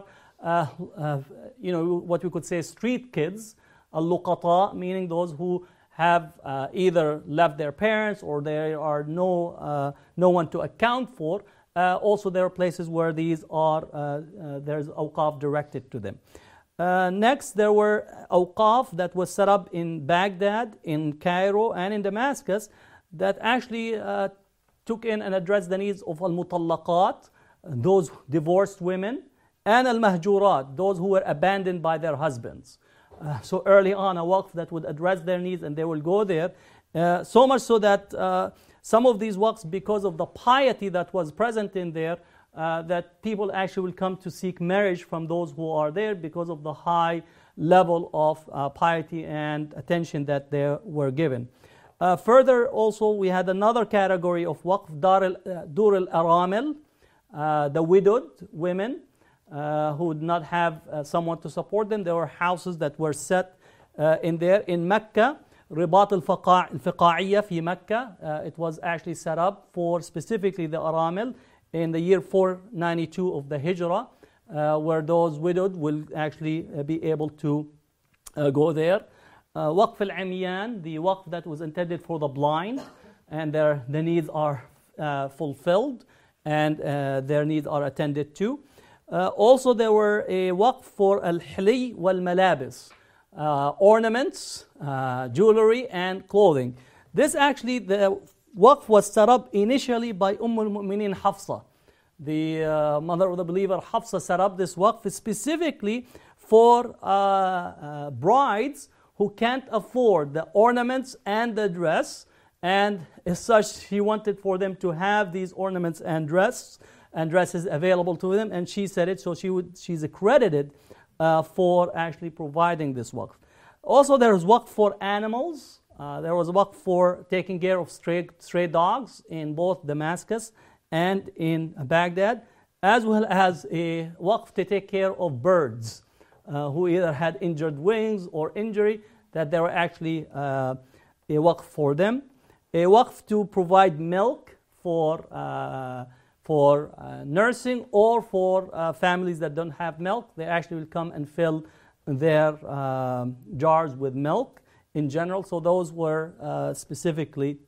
S3: what we could say street kids, al-luqata, meaning those who have either left their parents or there are no one to account for. Also, there are places where there's awqaf directed to them. Next, there were awqaf that was set up in Baghdad, in Cairo, and in Damascus that actually took in and addressed the needs of al-mutallaqat, those divorced women, and al-mahjurat, those who were abandoned by their husbands. So early on, a waqf that would address their needs, and they will go there. So much so that some of these waqfs, because of the piety that was present in there, that people actually will come to seek marriage from those who are there because of the high level of piety and attention that they were given. Further, also, we had another category of waqf, dur al-aramil, the widowed women who did not have someone to support them. There were houses that were set in there. In Mecca, Ribat al-Fiqa'iyya fi Mecca, it was actually set up for specifically the aramil in the year 492 of the Hijrah, where those widowed will actually be able to go there. Waqf al-Amyan, the waqf that was intended for the blind, and the needs are fulfilled and their needs are attended to. Also, there were a waqf for al-Hili wal-Malabis, ornaments, jewelry, and clothing. This actually, the waqf was set up initially by al-Mu'minin Hafsa. The mother of the believer Hafsa set up this waqf specifically for brides who can't afford the ornaments and the dress, and as such he wanted for them to have these ornaments and dresses available to them, and she said it, so she's accredited for actually providing this waqf. Also there is waqf for animals. There was a waqf for taking care of stray dogs in both Damascus and in Baghdad, as well as a waqf to take care of birds who either had injured wings or injury, that there were actually a waqf for them. A waqf to provide milk for nursing, or for families that don't have milk. They actually will come and fill their jars with milk in general. So those were specifically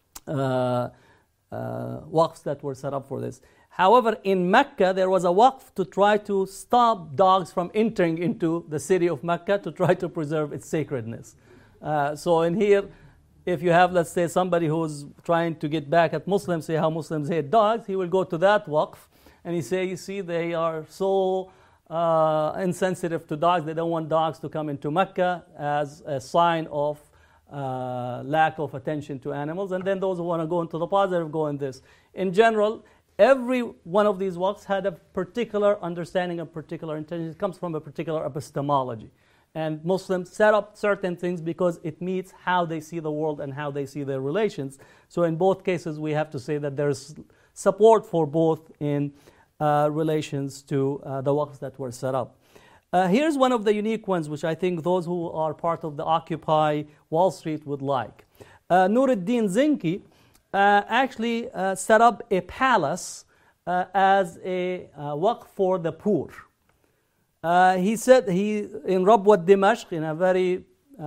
S3: waqfs that were set up for this. However, in Mecca, there was a waqf to try to stop dogs from entering into the city of Mecca to try to preserve its sacredness. So in here, if you have, let's say, somebody who's trying to get back at Muslims, say how Muslims hate dogs, he will go to that waqf and he say, you see, they are so insensitive to dogs, they don't want dogs to come into Mecca, as a sign of lack of attention to animals. And then those who want to go into the positive go in this. In general, every one of these waqfs had a particular understanding, a particular intention. It comes from a particular epistemology. And Muslims set up certain things because it meets how they see the world and how they see their relations. So in both cases, we have to say that there's support for both in relations to the waqfs that were set up. Here's one of the unique ones, which I think those who are part of the Occupy Wall Street would like. Nuruddin Zinki actually set up a palace as a waqf for the poor. He said in Rabwat Dimashq, in a very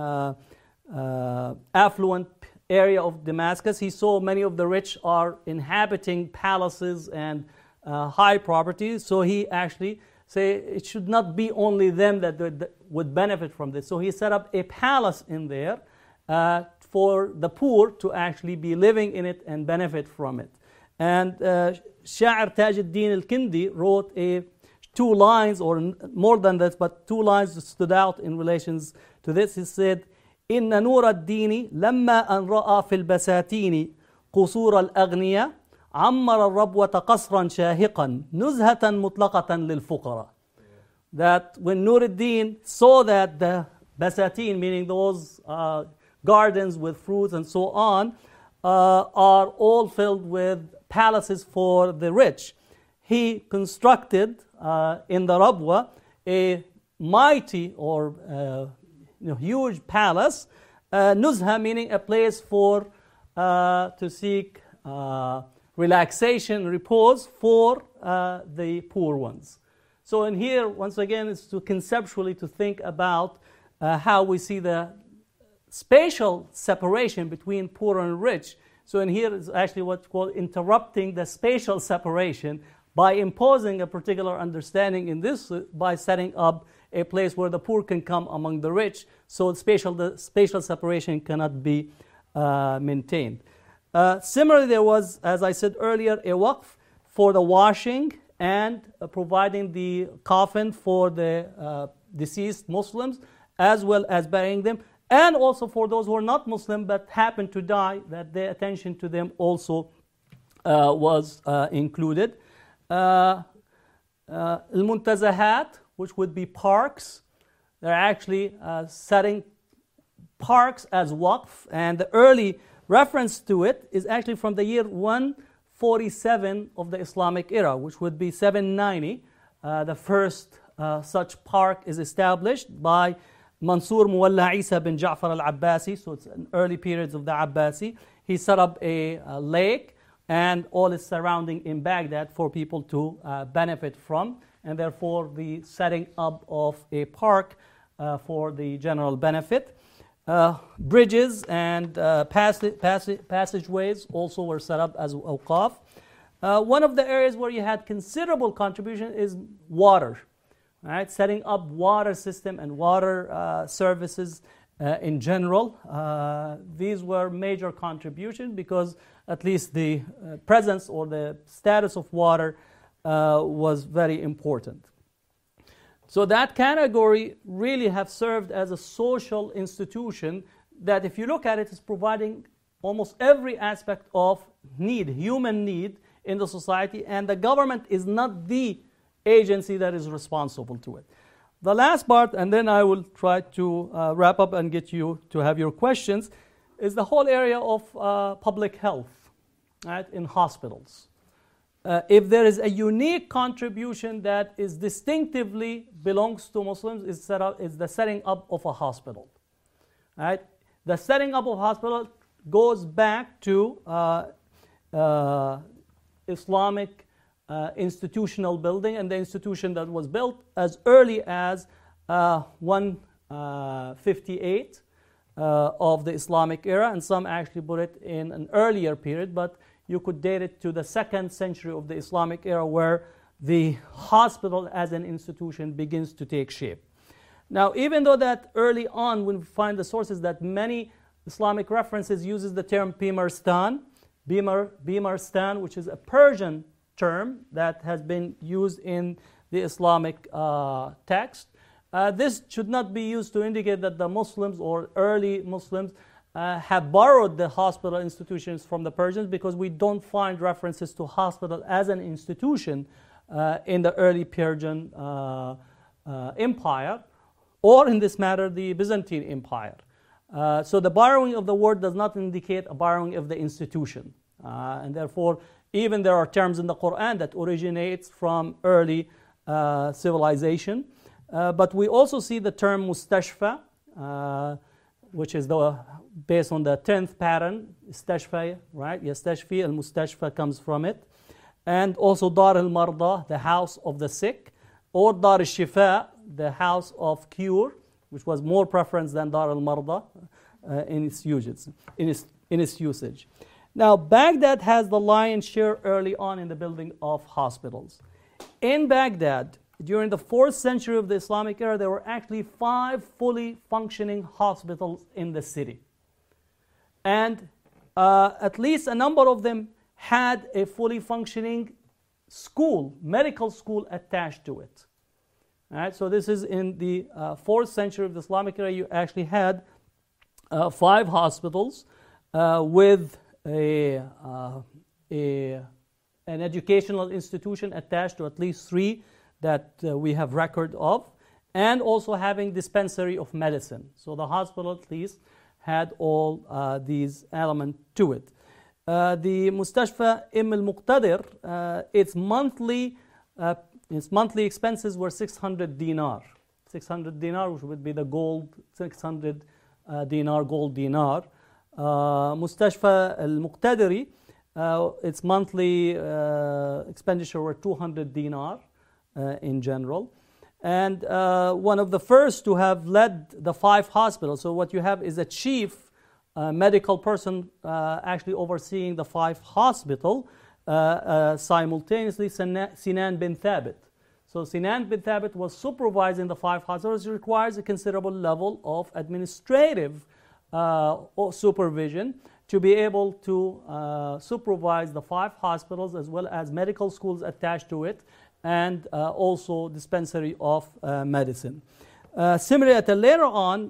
S3: affluent area of Damascus, he saw many of the rich are inhabiting palaces and high properties. So he actually say it should not be only them that would benefit from this. So he set up a palace in there for the poor to actually be living in it and benefit from it. And Sha'ir Tajuddin al-Kindi wrote two lines, or more than that, but two lines that stood out in relations to this. He said, إن نور الدين لما أن رأى في البساتين قصور الأغنياء عمر الربوة قصرا شاهقا نزهة مطلقة للفقراء. That when Nuruddin saw that the basatin, meaning those gardens with fruits and so on, are all filled with palaces for the rich, he constructed in the Rabwa a mighty or huge palace, nuzha, meaning a place for to seek relaxation, repose for the poor ones. So in here, once again, it's to conceptually to think about how we see the spatial separation between poor and rich. So in here is actually what's called interrupting the spatial separation by imposing a particular understanding in this, by setting up a place where the poor can come among the rich, so the spatial separation cannot be maintained. Similarly, there was, as I said earlier, a waqf for the washing and providing the coffin for the deceased Muslims, as well as burying them, and also for those who are not Muslim but happen to die, that the attention to them also was included. Al-Muntazahat, which would be parks, they're actually setting parks as waqf, and the early reference to it is actually from the year 147 of the Islamic era, which would be 790. The first such park is established by Mansur Muwalla Isa bin Ja'far al-Abbasi, so it's in early periods of the Abbasi. He set up a lake and all its surrounding in Baghdad for people to benefit from, and therefore the setting up of a park for the general benefit. Bridges and passageways also were set up as awqaf. One of the areas where you had considerable contribution is water. Right? Setting up water system and water services in general. These were major contributions because at least the presence or the status of water was very important. So that category really have served as a social institution that, if you look at it, is providing almost every aspect of need, human need in the society, and the government is not the agency that is responsible to it. The last part, and then I will try to wrap up and get you to have your questions, is the whole area of public health, right, in hospitals. If there is a unique contribution that is distinctively belongs to Muslims, is the setting up of a hospital. Right? The setting up of a hospital goes back to Islamic institutional building, and the institution that was built as early as 158 of the Islamic era, and some actually put it in an earlier period, but you could date it to the 2nd century of the Islamic era, where the hospital as an institution begins to take shape. Now, even though that early on, when we find the sources that many Islamic references uses the term Bimarstan, which is a Persian term that has been used in the Islamic text. This should not be used to indicate that the Muslims or early Muslims have borrowed the hospital institutions from the Persians, because we don't find references to hospital as an institution in the early Persian empire, or in this matter, the Byzantine Empire. So the borrowing of the word does not indicate a borrowing of the institution. And therefore, even there are terms in the Quran that originates from early civilization. But we also see the term mustashfa, which is based on the 10th pattern, istashfa, right? Yastashfi, al-mustashfa comes from it. And also Dar al-Marda, the house of the sick, or Dar al-Shifa, the house of cure, which was more preference than Dar al-Marda in its usage. Now, Baghdad has the lion's share early on in the building of hospitals. In Baghdad, during the 4th century of the Islamic era, there were actually 5 fully functioning hospitals in the city. And at least a number of them had a fully functioning school, medical school attached to it. All right, so this is in the 4th century of the Islamic era. You actually had 5 hospitals with an educational institution attached to at least 3 that we have record of, and also having dispensary of medicine. So the hospital at least had all these elements to it. The Mustashfa al-Muqtadir, its monthly expenses were 600 dinar. 600 dinar, which would be the gold, 600 dinar, gold dinar. Mustashfa al-Muqtadiri, its monthly expenditure were 200 dinar in general. And one of the first to have led the 5 hospitals. So what you have is a chief medical person actually overseeing the 5 hospitals simultaneously, Sinan bin Thabit. So Sinan bin Thabit was supervising the 5 hospitals. It requires a considerable level of administrative supervision to be able to supervise the 5 hospitals as well as medical schools attached to it, and also dispensary of medicine. Similarly, at a later on,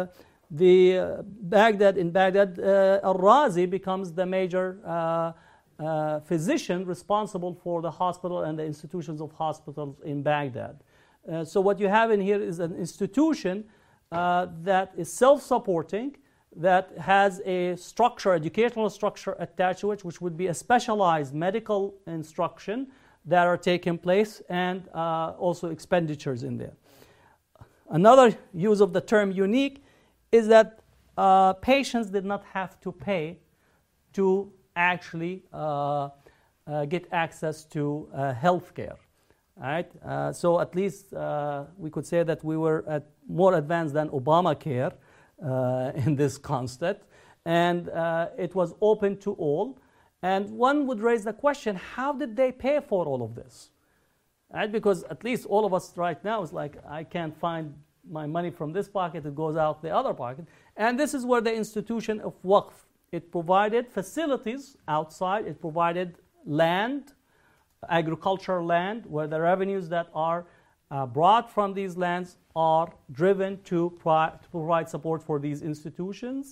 S3: in Baghdad, Al-Razi becomes the major physician responsible for the hospital and the institutions of hospitals in Baghdad. So what you have in here is an institution that is self-supporting, that has a structure, educational structure attached to it, which would be a specialized medical instruction that are taking place, and also expenditures in there. Another use of the term unique is that patients did not have to pay to actually get access to health care. Right? So at least we could say that we were more advanced than Obamacare in this concept, and it was open to all. And one would raise the question, how did they pay for all of this? Right? Because at least all of us right now is like, I can't find my money from this pocket, it goes out the other pocket. And this is where the institution of Waqf, it provided facilities outside, it provided land, agricultural land, where the revenues that are brought from these lands are driven to provide support for these institutions.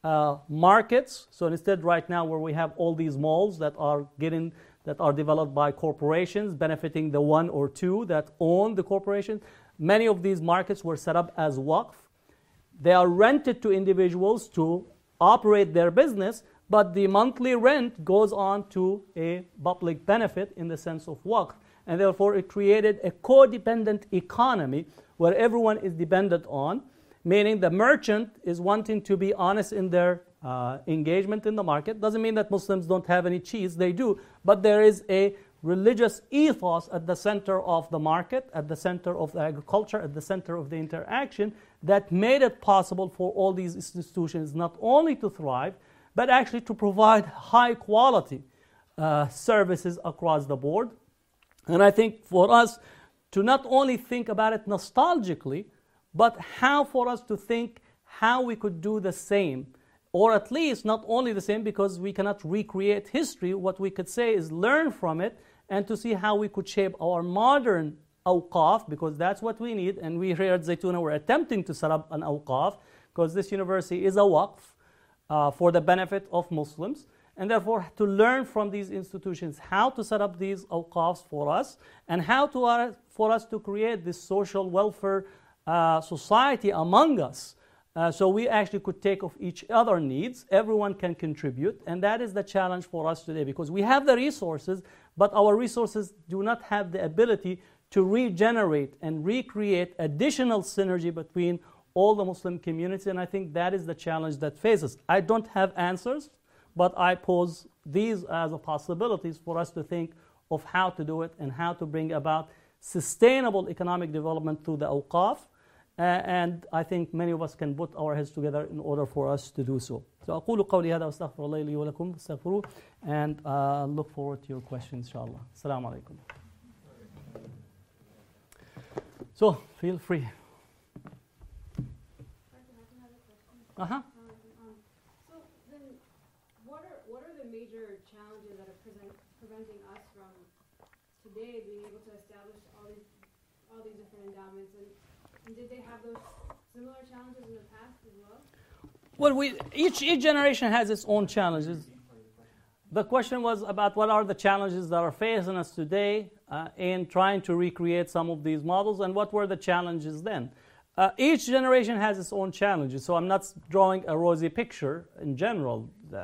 S3: Markets, so instead right now where we have all these malls that are developed by corporations benefiting the one or two that own the corporation, many of these markets were set up as waqf. They are rented to individuals to operate their business, but the monthly rent goes on to a public benefit in the sense of waqf. And therefore it created a codependent economy where everyone is dependent on, meaning the merchant is wanting to be honest in their engagement in the market. Doesn't mean that Muslims don't have any cheese, they do, but there is a religious ethos at the center of the market, at the center of the agriculture, at the center of the interaction that made it possible for all these institutions not only to thrive, but actually to provide high quality services across the board. And I think for us to not only think about it nostalgically, but how for us to think how we could do the same, or at least not only the same because we cannot recreate history, what we could say is learn from it and to see how we could shape our modern awqaf, because that's what we need. And we here at Zaytuna we're attempting to set up an awqaf because this university is a waqf for the benefit of Muslims. And therefore, to learn from these institutions how to set up these awqafs for us and how for us to create this social welfare society among us. So we actually could take of each other's needs. Everyone can contribute. And that is the challenge for us today because we have the resources, but our resources do not have the ability to regenerate and recreate additional synergy between all the Muslim community. And I think that is the challenge that faces. I don't have answers, but I pose these as possibilities for us to think of how to do it and how to bring about sustainable economic development through the awqaf. And I think many of us can put our heads together in order for us to do so. So أقول قولي هذا وأستغفر الله لي ولكم استغفروه, and look forward to your questions inshallah. Assalamu alaikum. So feel free.
S4: So then, what are the major challenges that are preventing us from today being able to establish all these different endowments? And did they have those similar challenges in the past as well?
S3: Well, each generation has its own challenges. The question was about what are the challenges that are facing us today in trying to recreate some of these models, and what were the challenges then. Each generation has its own challenges, so I'm not drawing a rosy picture in general.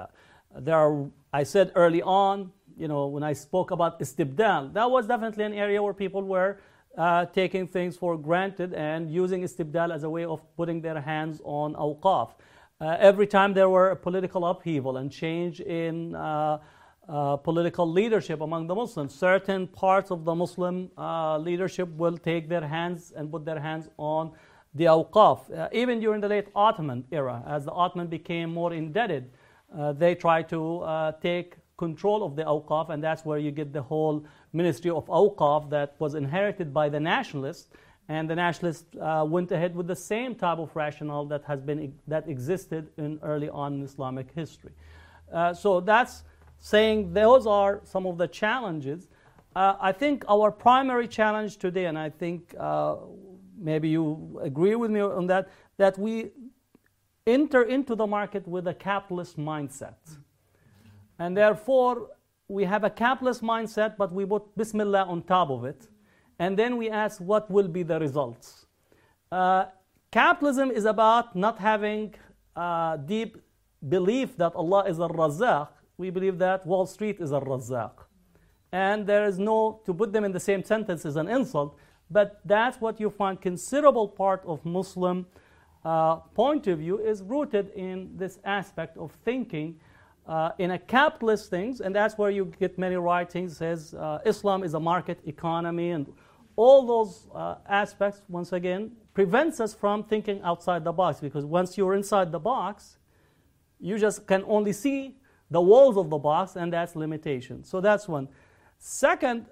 S3: I said early on, when I spoke about istibdal, that was definitely an area where people were taking things for granted and using istibdal as a way of putting their hands on awqaf. Every time there were a political upheaval and change in political leadership among the Muslims, certain parts of the Muslim leadership will take their hands and put their hands on the awqaf. Even during the late Ottoman era, as the Ottoman became more indebted, they tried to take control of the awqaf, and that's where you get the whole Ministry of Awqaf that was inherited by the nationalists. And the nationalists went ahead with the same type of rationale that existed in early on in Islamic history. So that's saying those are some of the challenges. I think our primary challenge today, and I think maybe you agree with me on that we enter into the market with a capitalist mindset. And therefore, we have a capitalist mindset, but we put Bismillah on top of it. And then we ask what will be the results. Capitalism is about not having deep belief that Allah is al-Razzaq. We believe that Wall Street is al-Razzaq. And there is to put them in the same sentence is an insult, but that's what you find considerable part of Muslim point of view is rooted in this aspect of thinking in a capitalist things, and that's where you get many writings says Islam is a market economy, and all those aspects, once again, prevents us from thinking outside the box, because once you're inside the box, you just can only see the walls of the box, and that's limitation. So that's one. Second,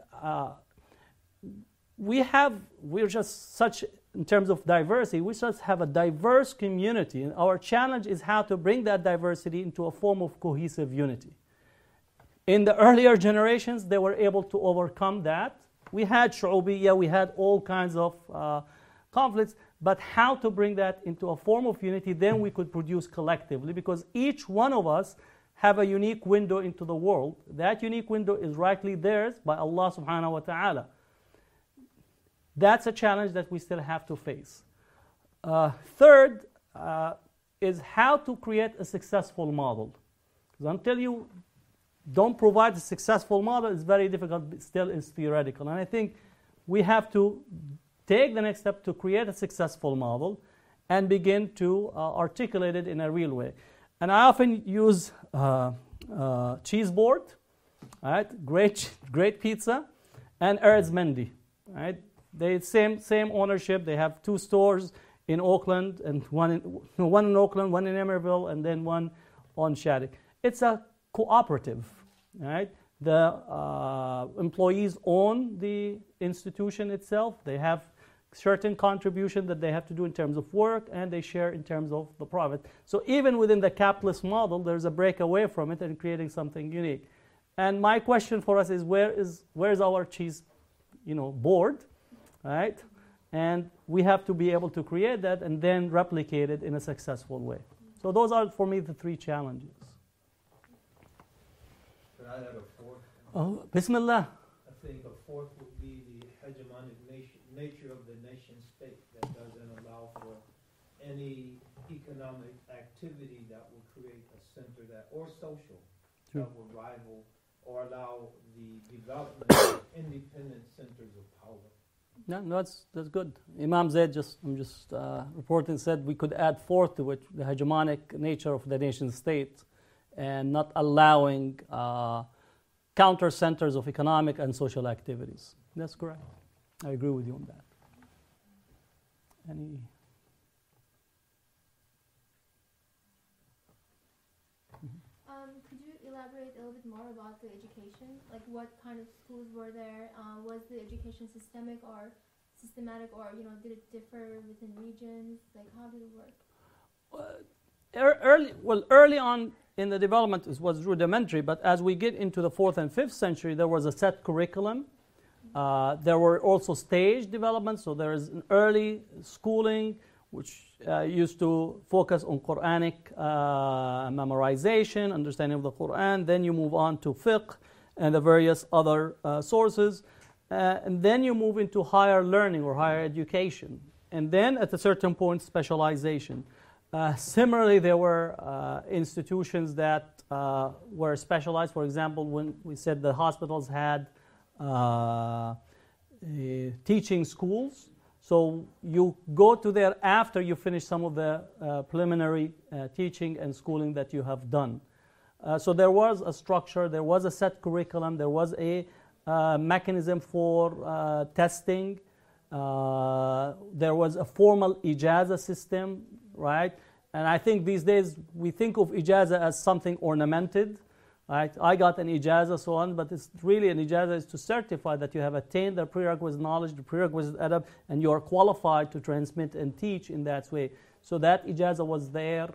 S3: we're just such, in terms of diversity, we just have a diverse community, and our challenge is how to bring that diversity into a form of cohesive unity. In the earlier generations, they were able to overcome that we had shu'ubiyya, we had all kinds of conflicts, but how to bring that into a form of unity, then we could produce collectively, because each one of us have a unique window into the world. That unique window is rightly theirs by Allah subhanahu wa ta'ala. That's a challenge that we still have to face. Third is how to create a successful model. Because until you don't provide a successful model, it's very difficult, but still is theoretical. And I think we have to take the next step to create a successful model and begin to articulate it in a real way. And I often use cheese board, right? Great pizza, and Erz Mendy, right? They same ownership. They have 2 stores in Auckland, and one in Auckland, one in Emerville, and then one on Shattuck. It's a cooperative, right? The employees own the institution itself. They have certain contribution that they have to do in terms of work, and they share in terms of the profit. So even within the capitalist model, there's a break away from it and creating something unique. And my question for us is where is our cheese, board, right? And we have to be able to create that and then replicate it in a successful way. So those are, for me, the 3 challenges.
S5: Could I add a fourth?
S3: Oh, Bismillah.
S5: I think a fourth would be the hegemonic nature of the nation state that doesn't allow for any economic activity that will create a center or social,
S3: Sure.
S5: that will rival or allow the development of independent centers of power.
S3: No, that's good. Imam Zaid I'm just reporting, said we could add fourth to it, the hegemonic nature of the nation state, and not allowing counter centers of economic and social activities. That's correct. I agree with you on that. Any?
S6: Could you elaborate a little bit more about the education? Like what kind of schools were there? Was the education systemic or systematic, or did it differ within regions? Like how did it work?
S3: Early on in the development it was rudimentary, but as we get into the 4th and 5th century, there was a set curriculum. There were also stage developments, so there is an early schooling which used to focus on Quranic memorization, understanding of the Quran. Then you move on to fiqh and the various other sources. And then you move into higher learning or higher education. And then at a certain point, specialization. Similarly, there were institutions that were specialized. For example, when we said the hospitals had teaching schools, so you go to there after you finish some of the preliminary teaching and schooling that you have done. So there was a structure, there was a set curriculum, there was a mechanism for testing. There was a formal ijaza system, right? And I think these days we think of ijaza as something ornamented, right? I got an ijaza, so on, but it's really an ijaza is to certify that you have attained the prerequisite knowledge, the prerequisite adab, and you are qualified to transmit and teach in that way. So that ijaza was there.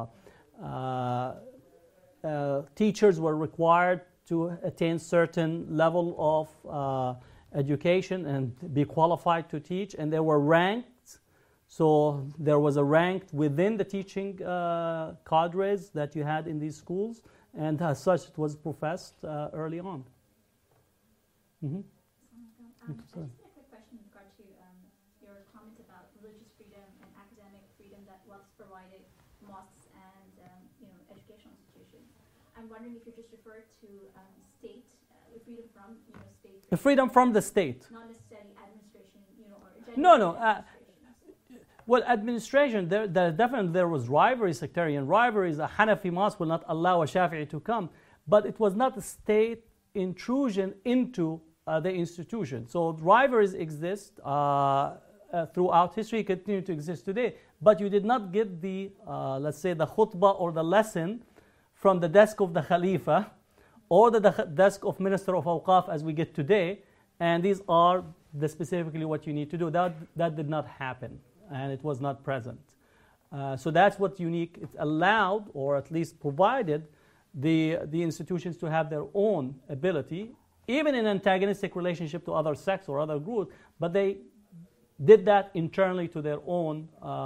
S3: Teachers were required to attain certain level of education and be qualified to teach, and they were ranked. So there was a rank within the teaching cadres that you had in these schools, and as such it was professed early on. Mm-hmm.
S7: I just had a quick question in regard to your comment about religious freedom and academic freedom that was provided mosques and educational institutions. I'm wondering if you just referred to state freedom from state.
S3: The freedom from the state.
S7: Not necessarily administration, or
S3: No. Well, administration, there definitely there was rivalry, sectarian rivalries. A Hanafi mosque will not allow a Shafi'i to come, but it was not a state intrusion into the institution. So rivalries exist throughout history, continue to exist today, but you did not get the, let's say, the khutbah or the lesson from the desk of the Khalifa or the desk of Minister of Awqaf as we get today, and these are specifically what you need to do. That did not happen, and it was not present. So that's what's unique. It's allowed, or at least provided, the institutions to have their own ability even in antagonistic relationship to other sects or other groups, but they did that internally to their own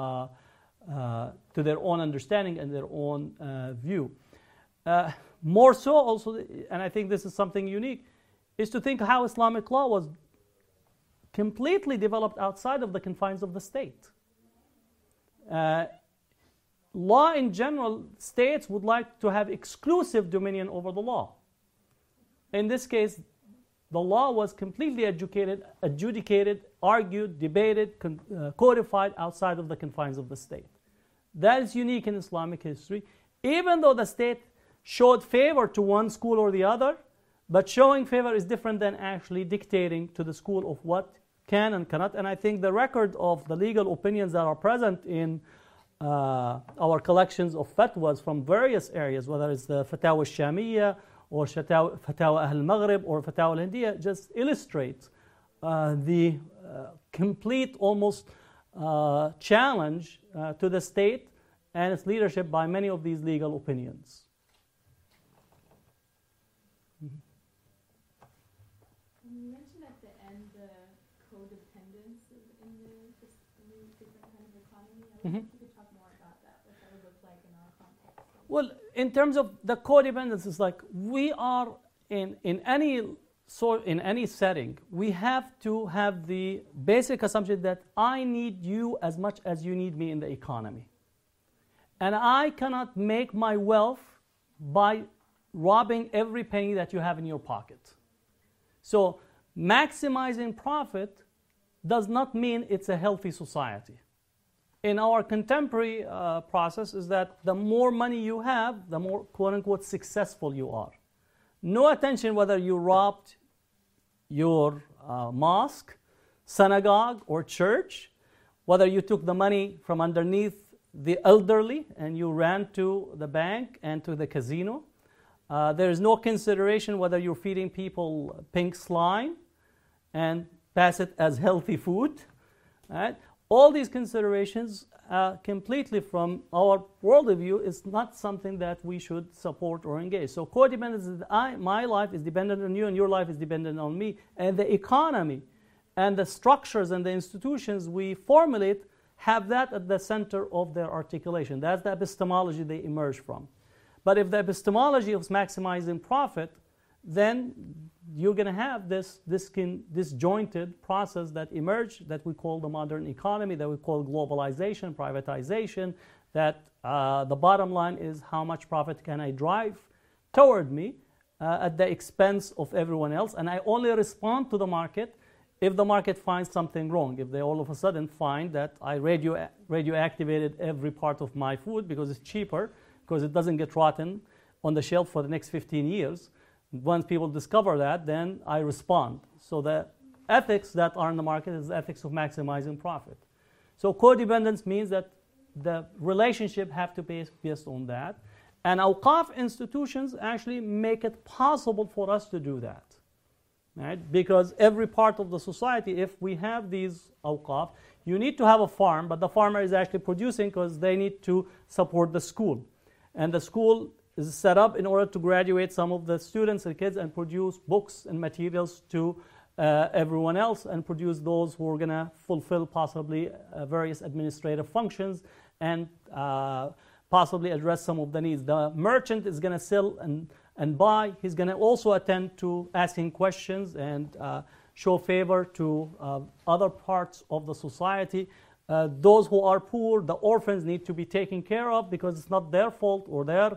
S3: understanding and their own view. More so also, and I think this is something unique, is to think how Islamic law was completely developed outside of the confines of the state. Law in general, states would like to have exclusive dominion over the law. In this case, the law was completely adjudicated, argued, debated, codified outside of the confines of the state. That is unique in Islamic history. Even though the state showed favor to one school or the other, but showing favor is different than actually dictating to the school of what can and cannot. And I think the record of the legal opinions that are present in our collections of fatwas from various areas, whether it's the Fatawa al-Shamiyya or Fatawa al-Maghrib or Fatawa al-Hindiya, just illustrates the complete almost challenge to the state and its leadership by many of these legal opinions.
S7: You mentioned at the end the codependence in the different kind of economy. I wonder if you could talk more about that, what that would look like in our context.
S3: Well, in terms of the codependence, it's like we are in any setting, we have to have the basic assumption that I need you as much as you need me in the economy. And I cannot make my wealth by robbing every penny that you have in your pocket. So maximizing profit does not mean it's a healthy society. In our contemporary process is that the more money you have, the more quote-unquote successful you are. No attention whether you robbed your mosque, synagogue, or church, whether you took the money from underneath the elderly and you ran to the bank and to the casino. There is no consideration whether you're feeding people pink slime and pass it as healthy food. Right? All these considerations completely from our worldview is not something that we should support or engage. So codependence is my life is dependent on you and your life is dependent on me. And the economy and the structures and the institutions we formulate have that at the center of their articulation. That's the epistemology they emerge from. But if the epistemology is maximizing profit, then you're going to have this disjointed process that emerged that we call the modern economy, that we call globalization, privatization, that the bottom line is how much profit can I drive toward me at the expense of everyone else, and I only respond to the market if the market finds something wrong. If they all of a sudden find that I radioactivated every part of my food because it's cheaper, because it doesn't get rotten on the shelf for the next 15 years, once people discover that, then I respond. So the ethics that are in the market is the ethics of maximizing profit. So codependence means that the relationship have to be based on that. And awqaf institutions actually make it possible for us to do that. Right? Because every part of the society, if we have these awqaf, you need to have a farm, but the farmer is actually producing because they need to support the school. And the school is set up in order to graduate some of the students and kids and produce books and materials to everyone else and produce those who are going to fulfill possibly various administrative functions and possibly address some of the needs. The merchant is going to sell and buy. He's going to also attend to asking questions and show favor to other parts of the society. Those who are poor, the orphans, need to be taken care of because it's not their fault or their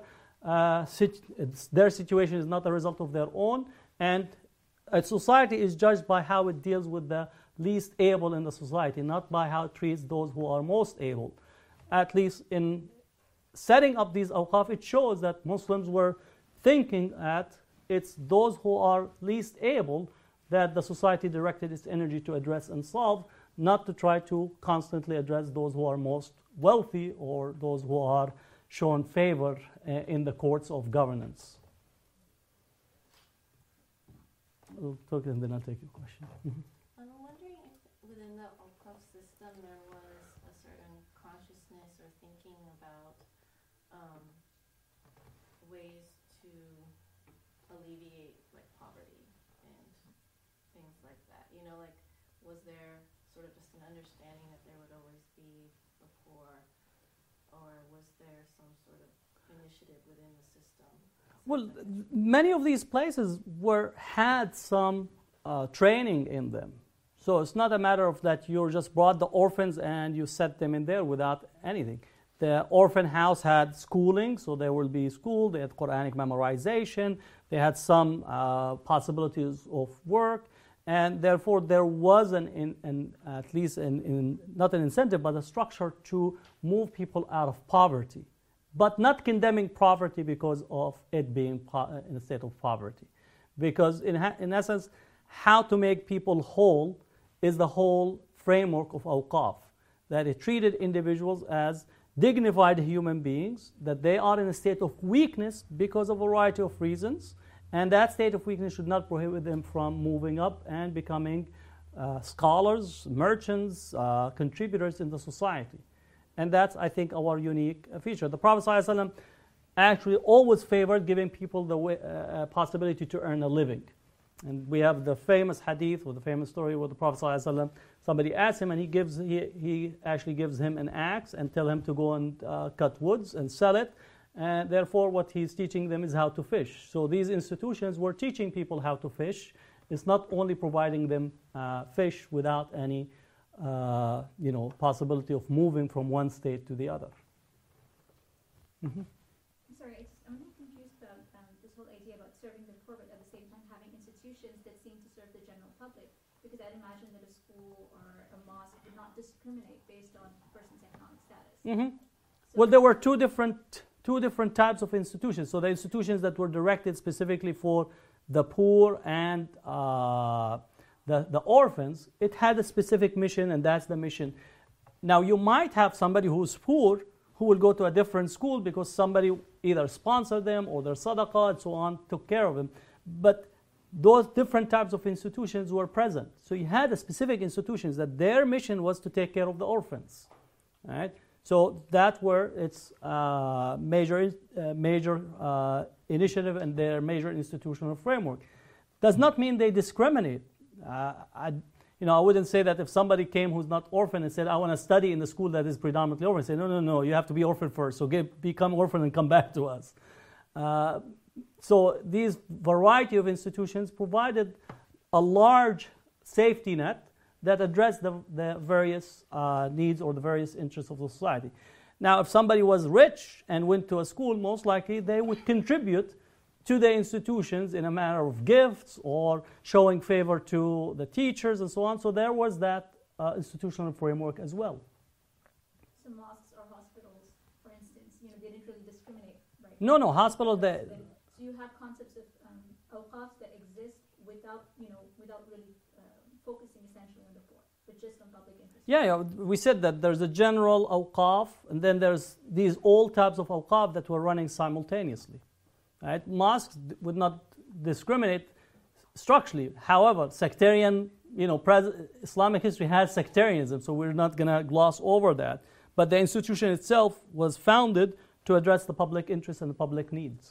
S3: situation is not a result of their own. And a society is judged by how it deals with the least able in the society, not by how it treats those who are most able. At least in setting up these awqaf, it shows that Muslims were thinking that it's those who are least able that the society directed its energy to address and solve, not to try to constantly address those who are most wealthy or those who are shown favor in the courts of governance. I'll talk and then I'll take your question.
S8: I'm wondering if within the awqaf system there was a certain consciousness or thinking about ways to alleviate like poverty and like that? You know, like, was there sort of just an understanding that there would always be the poor, or was there some sort of initiative within the system?
S3: Well, many of these places had some training in them. So it's not a matter of that you just brought the orphans and you set them in there without anything. The orphan house had schooling, so they will be schooled. They had Quranic memorization. They had some possibilities of work, and therefore there was at least not an incentive, but a structure to move people out of poverty, but not condemning poverty because of it being in a state of poverty. Because in essence, how to make people whole is the whole framework of awqaf, that it treated individuals as dignified human beings, that they are in a state of weakness because of a variety of reasons, and that state of weakness should not prohibit them from moving up and becoming scholars, merchants, contributors in the society. And that's, I think, our unique feature. The Prophet ﷺ actually always favored giving people the possibility to earn a living. And we have the famous hadith or the famous story where the Prophet ﷺ, somebody asks him and he actually gives him an axe and tell him to go and cut woods and sell it. And therefore what he's teaching them is how to fish. So these institutions were teaching people how to fish. It's not only providing them fish without any possibility of moving from one state to the other. Mm-hmm.
S7: Sorry, I'm a little confused about this whole idea about serving the poor, but at the same time having institutions that seem to serve the general public. Because I'd imagine that a school or a mosque would not discriminate based on a person's economic status.
S3: Mm-hmm. Well, there were two different types of institutions. So the institutions that were directed specifically for the poor and the orphans, it had a specific mission, and that's the mission. Now, you might have somebody who's poor who will go to a different school because somebody either sponsored them or their sadaqah and so on took care of them. But those different types of institutions were present. So you had a specific institutions that their mission was to take care of the orphans. Right? So that were its major initiative and their major institutional framework. Does not mean they discriminate. I wouldn't say that if somebody came who's not orphan and said, I want to study in the school that is predominantly orphan, say, no, you have to be orphan first, so become orphan and come back to us. So these variety of institutions provided a large safety net that addressed the various needs or the various interests of the society. Now, if somebody was rich and went to a school, most likely they would contribute to the institutions in a matter of gifts or showing favor to the teachers and so on. So there was that institutional framework as well.
S7: So mosques or hospitals, for instance, they didn't really discriminate, right?
S3: No, hospitals.
S7: So you have concepts of awqaf that exist without really focusing essentially on the poor, but just on public interest.
S3: Yeah, we said that there's a general awqaf, and then there's these all types of awqaf that were running simultaneously. Right? Mosques would not discriminate structurally. However, sectarian, Islamic history has sectarianism, so we're not going to gloss over that. But the institution itself was founded to address the public interest and the public needs.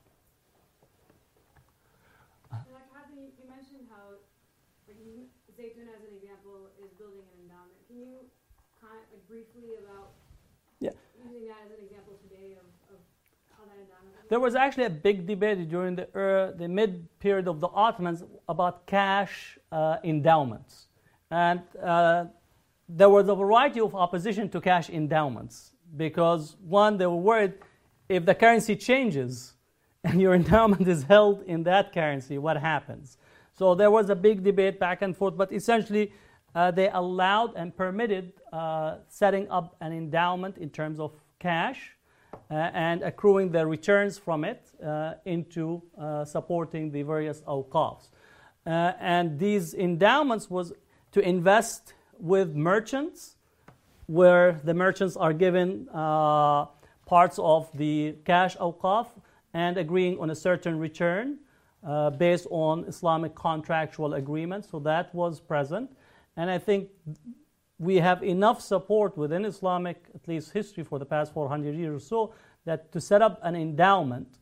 S4: You mentioned how Zaytun, as an example, is building an endowment. Can you comment briefly about using that as an example today of how that endowment is?
S3: There was actually a big debate during the mid-period of the Ottomans about cash endowments. And there was a variety of opposition to cash endowments because, one, they were worried if the currency changes and your endowment is held in that currency, what happens? So there was a big debate back and forth, but essentially they allowed and permitted setting up an endowment in terms of cash and accruing the returns from it into supporting the various awqafs. And these endowments was to invest with merchants, where the merchants are given parts of the cash awqaf and agreeing on a certain return based on Islamic contractual agreements. So that was present. And I think we have enough support within Islamic, at least history for the past 400 years or so, that to set up an endowment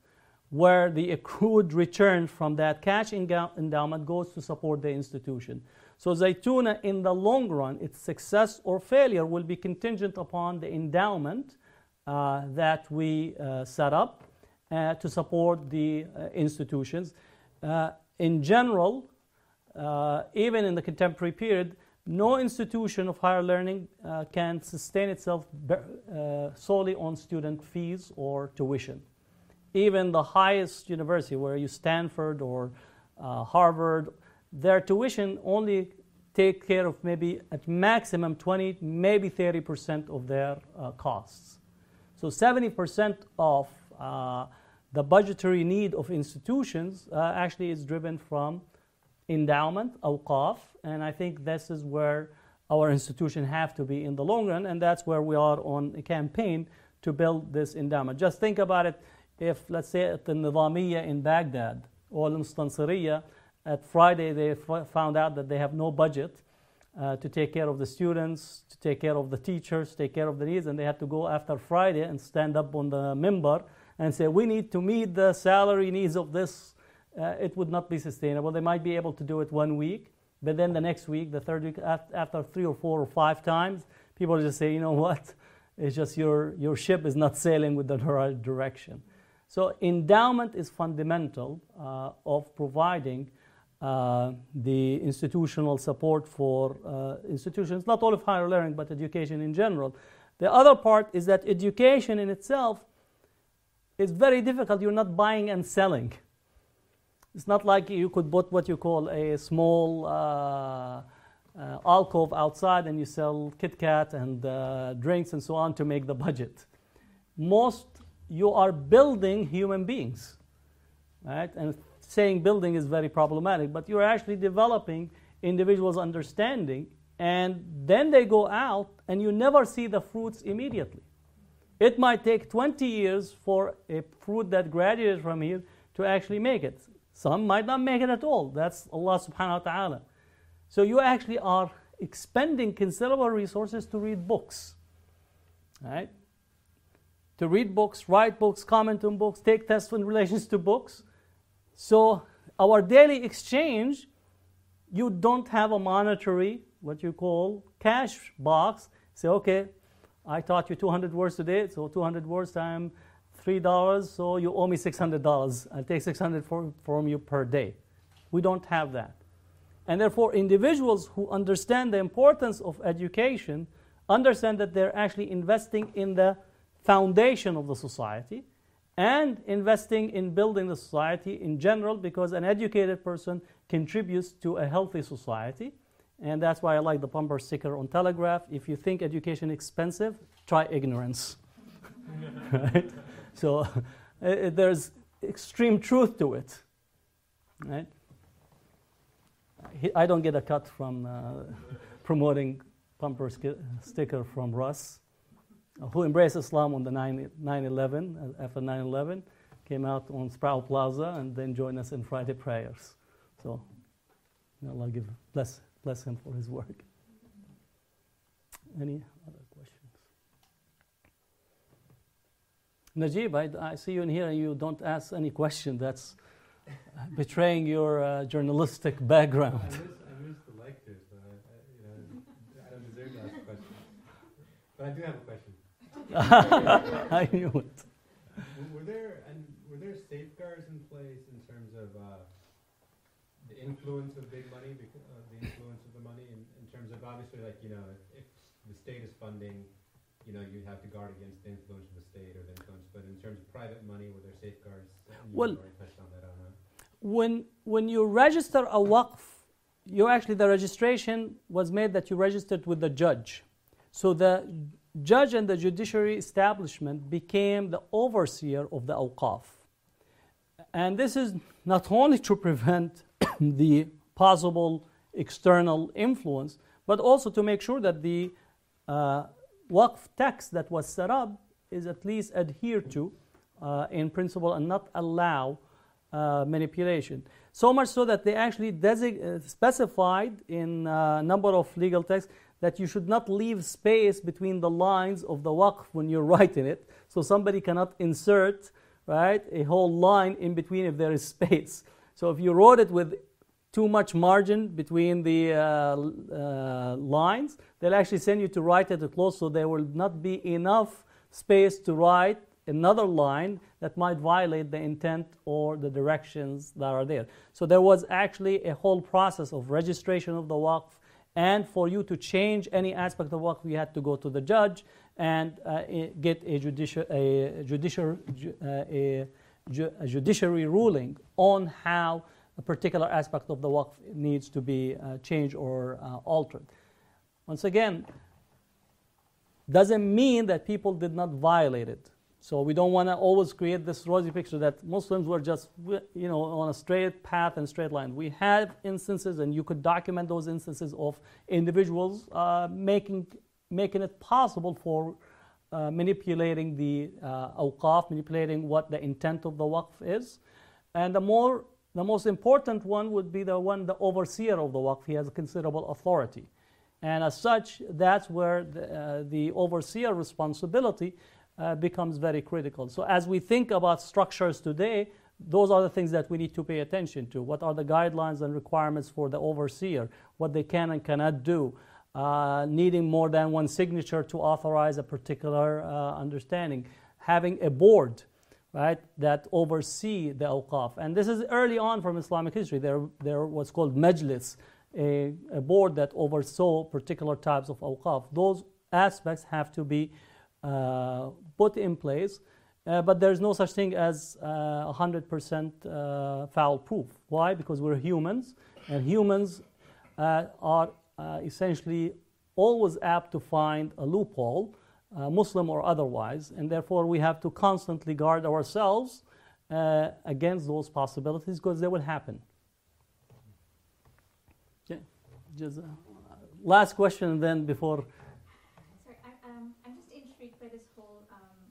S3: where the accrued return from that cash endowment goes to support the institution. So Zaytuna, in the long run, its success or failure will be contingent upon the endowment that we set up to support the institutions. In general, even in the contemporary period, no institution of higher learning can sustain itself solely on student fees or tuition. Even the highest university, where you Stanford or Harvard, their tuition only take care of maybe at maximum 20, maybe 30% of their costs. So 70% of the budgetary need of institutions actually is driven from endowment, awqaf, and I think this is where our institution have to be in the long run, and that's where we are on a campaign to build this endowment. Just think about it. If, let's say, at the Nizamiya in Baghdad or Al-Mustansiriya, at Friday they found out that they have no budget to take care of the students, to take care of the teachers, to take care of the needs, and they had to go after Friday and stand up on the minbar and say, we need to meet the salary needs of this. It would not be sustainable. They might be able to do it 1 week, but then the next week, the third week, after 3 or 4 or 5 times, people just say, you know what, it's just your ship is not sailing with the right direction. So endowment is fundamental of providing the institutional support for institutions, not all of higher learning, but education in general. The other part is that education in itself is very difficult. You're not buying and selling. It's not like you could put what you call a small alcove outside and you sell Kit Kat and drinks and so on to make the budget. You are building human beings, right? And saying building is very problematic, but you're actually developing individuals' understanding, and then they go out and you never see the fruits immediately. It might take 20 years for a fruit that graduated from here to actually make it. Some might not make it at all. That's Allah subhanahu wa ta'ala. So you actually are expending considerable resources to read books, right? To read books, write books, comment on books, take tests in relation to books. So our daily exchange, you don't have a monetary, what you call, cash box. Say, okay, I taught you 200 words today, so 200 words times $3, so you owe me $600. I'll take $600 from you per day. We don't have that. And therefore, individuals who understand the importance of education understand that they're actually investing in the foundation of the society and investing in building the society in general, because an educated person contributes to a healthy society. And that's why I like the bumper sticker on Telegraph. If you think education is expensive, try ignorance. Right? So there's extreme truth to it. Right? I don't get a cut from promoting bumper sticker from Russ, who embraced Islam on the 9/11, after 9/11, came out on Sproul Plaza and then joined us in Friday prayers. So Allah bless him for his work. Any other questions? Najib, I see you in here and you don't ask any question. That's betraying your journalistic background.
S2: I missed the lectures, but I don't deserve to ask a question. But I do have a question.
S3: I knew it.
S2: Were there safeguards in place in terms of the influence of big money, the influence of the money, in terms of obviously, like, if the state is funding, you'd have to guard against the influence of the state or the influence. But in terms of private money, were there safeguards? You already touched on that, I don't know.
S3: When you register a waqf, the registration was made that you registered with the judge. So the judge and the judiciary establishment became the overseer of the awqaf. And this is not only to prevent the possible external influence, but also to make sure that the waqf tax that was set up is at least adhered to in principle and not allow manipulation. So much so that they actually specified in a number of legal texts that you should not leave space between the lines of the waqf when you're writing it. So somebody cannot insert right, a whole line in between if there is space. So if you wrote it with too much margin between the lines, they'll actually send you to write it close, so there will not be enough space to write another line that might violate the intent or the directions that are there. So there was actually a whole process of registration of the waqf, and for you to change any aspect of waqf, you had to go to the judge and get a judiciary ruling on how a particular aspect of the waqf needs to be changed or altered. Once again, doesn't mean that people did not violate it. So we don't want to always create this rosy picture that Muslims were just, on a straight path and straight line. We have instances, and you could document those instances of individuals making it possible for manipulating the awqaf, manipulating what the intent of the waqf is. And the most important one would be the overseer of the waqf. He has a considerable authority. And as such, that's where the overseer responsibility becomes very critical. So as we think about structures today, those are the things that we need to pay attention to. What are the guidelines and requirements for the overseer? What they can and cannot do? Needing more than one signature to authorize a particular understanding. Having a board, right, that oversee the awqaf. And this is early on from Islamic history. There was called majlis, a board that oversaw particular types of awqaf. Those aspects have to be put in place, but there's no such thing as 100% foul-proof. Why? Because we're humans, and humans are essentially always apt to find a loophole, Muslim or otherwise, and therefore we have to constantly guard ourselves against those possibilities, because they will happen. Yeah. Just, last question then before...
S7: Sorry, I'm just intrigued by this whole,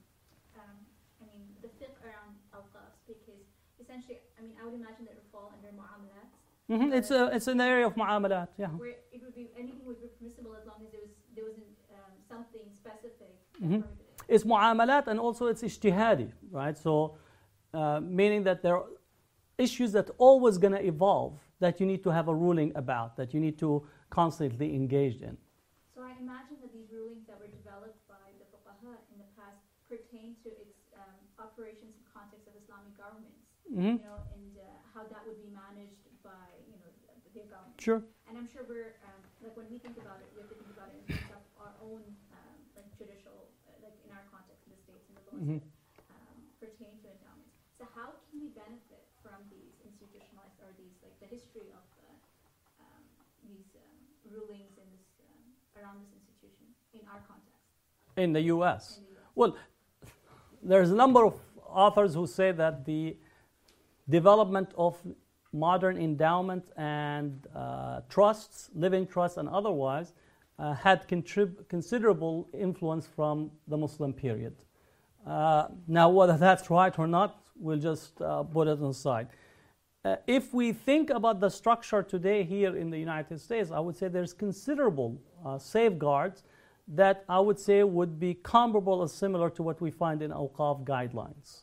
S7: the fiqh around awqafs, because essentially, I would imagine that it would fall under mu'amalat.
S3: It's an area of mu'amalat, yeah.
S7: Where it would be, anything would be permissible as long as there wasn't something specific.
S3: It's mu'amalat, and also it's ijtihadi, right? So, meaning that there are issues that are always going to evolve, that you need to have a ruling about, that you need to constantly engage in.
S7: So I imagine that these rulings that were developed by the fuqaha in the past pertain to its operations in context of Islamic governments, and how that would be managed by their government.
S3: Sure.
S7: And I'm sure we're when we think about it, we have to think about it in terms of our own judicial, in our context in the states and the laws that pertain to endowments. So how can we benefit from these institutionalized, or these the history of these rulings in this around this institution in our context?
S3: In the U.S. Well, there's a number of authors who say that the development of modern endowment and trusts, living trusts and otherwise, had considerable influence from the Muslim period. Now, whether that's right or not, we'll just put it on the side. If we think about the structure today here in the United States, I would say there's considerable safeguards that I would say would be comparable or similar to what we find in awqaf guidelines.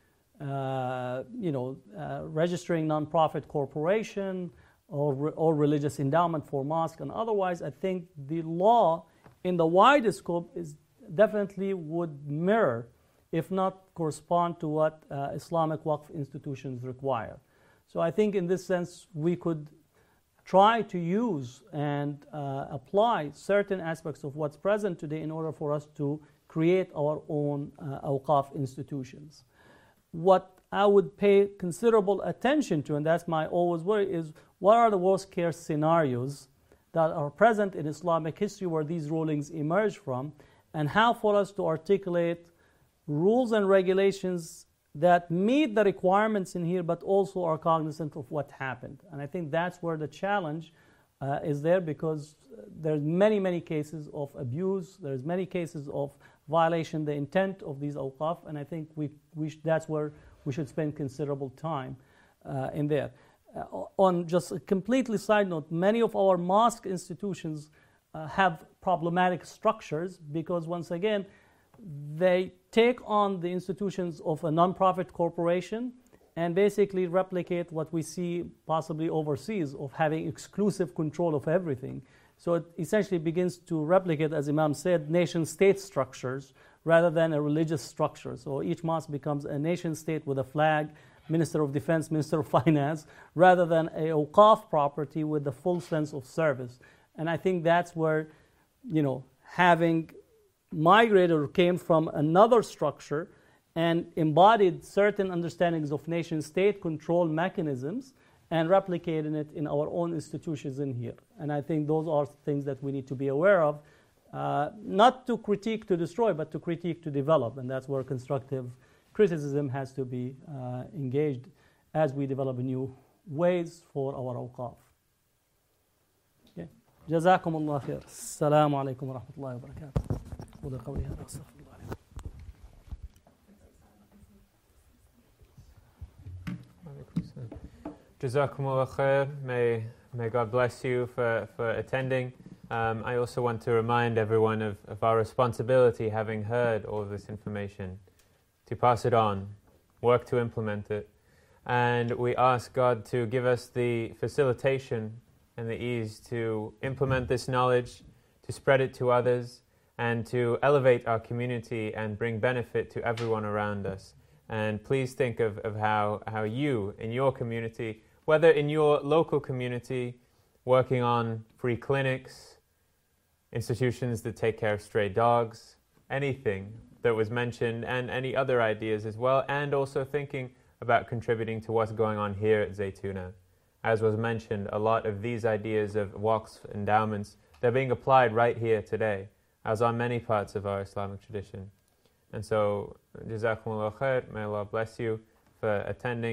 S3: Registering non-profit corporation or religious endowment for mosque and otherwise, I think the law in the widest scope is definitely would mirror, if not correspond to what Islamic waqf institutions require. So I think in this sense we could try to use and apply certain aspects of what's present today in order for us to create our own awqaf institutions. What I would pay considerable attention to, and that's my always worry, is what are the worst case scenarios that are present in Islamic history where these rulings emerge from, and how for us to articulate rules and regulations that meet the requirements in here but also are cognizant of what happened. And I think that's where the challenge is there, because there's many cases of abuse, there's many cases of violation the intent of these awqaf, and I think that's where we should spend considerable time in there. On just a completely side note, many of our mosque institutions have problematic structures because, once again, they take on the institutions of a non-profit corporation and basically replicate what we see possibly overseas of having exclusive control of everything. So it essentially begins to replicate, as Imam said, nation-state structures rather than a religious structure. So each mosque becomes a nation-state with a flag, Minister of Defense, Minister of Finance, rather than a awqaf property with the full sense of service. And I think that's where, having migrated or came from another structure and embodied certain understandings of nation-state control mechanisms and replicating it in our own institutions in here. And I think those are things that we need to be aware of, not to critique to destroy, but to critique to develop. And that's where constructive criticism has to be engaged as we develop new ways for our awqaf. Okay. جزاكم الله خير. السلام عليكم ورحمة الله وبركاته. قولوا قولي هذا واستغفر الله لي.
S2: Jazakumullah khair. May God bless you for attending. I also want to remind everyone of our responsibility, having heard all of this information, to pass it on, work to implement it. And we ask God to give us the facilitation and the ease to implement this knowledge, to spread it to others, and to elevate our community and bring benefit to everyone around us. And please think of how you, in your community, whether in your local community, working on free clinics, institutions that take care of stray dogs, anything that was mentioned, and any other ideas as well, and also thinking about contributing to what's going on here at Zaytuna. As was mentioned, a lot of these ideas of waqf endowments, they're being applied right here today, as are many parts of our Islamic tradition. And so, Jazakumullah khair, may Allah bless you for attending.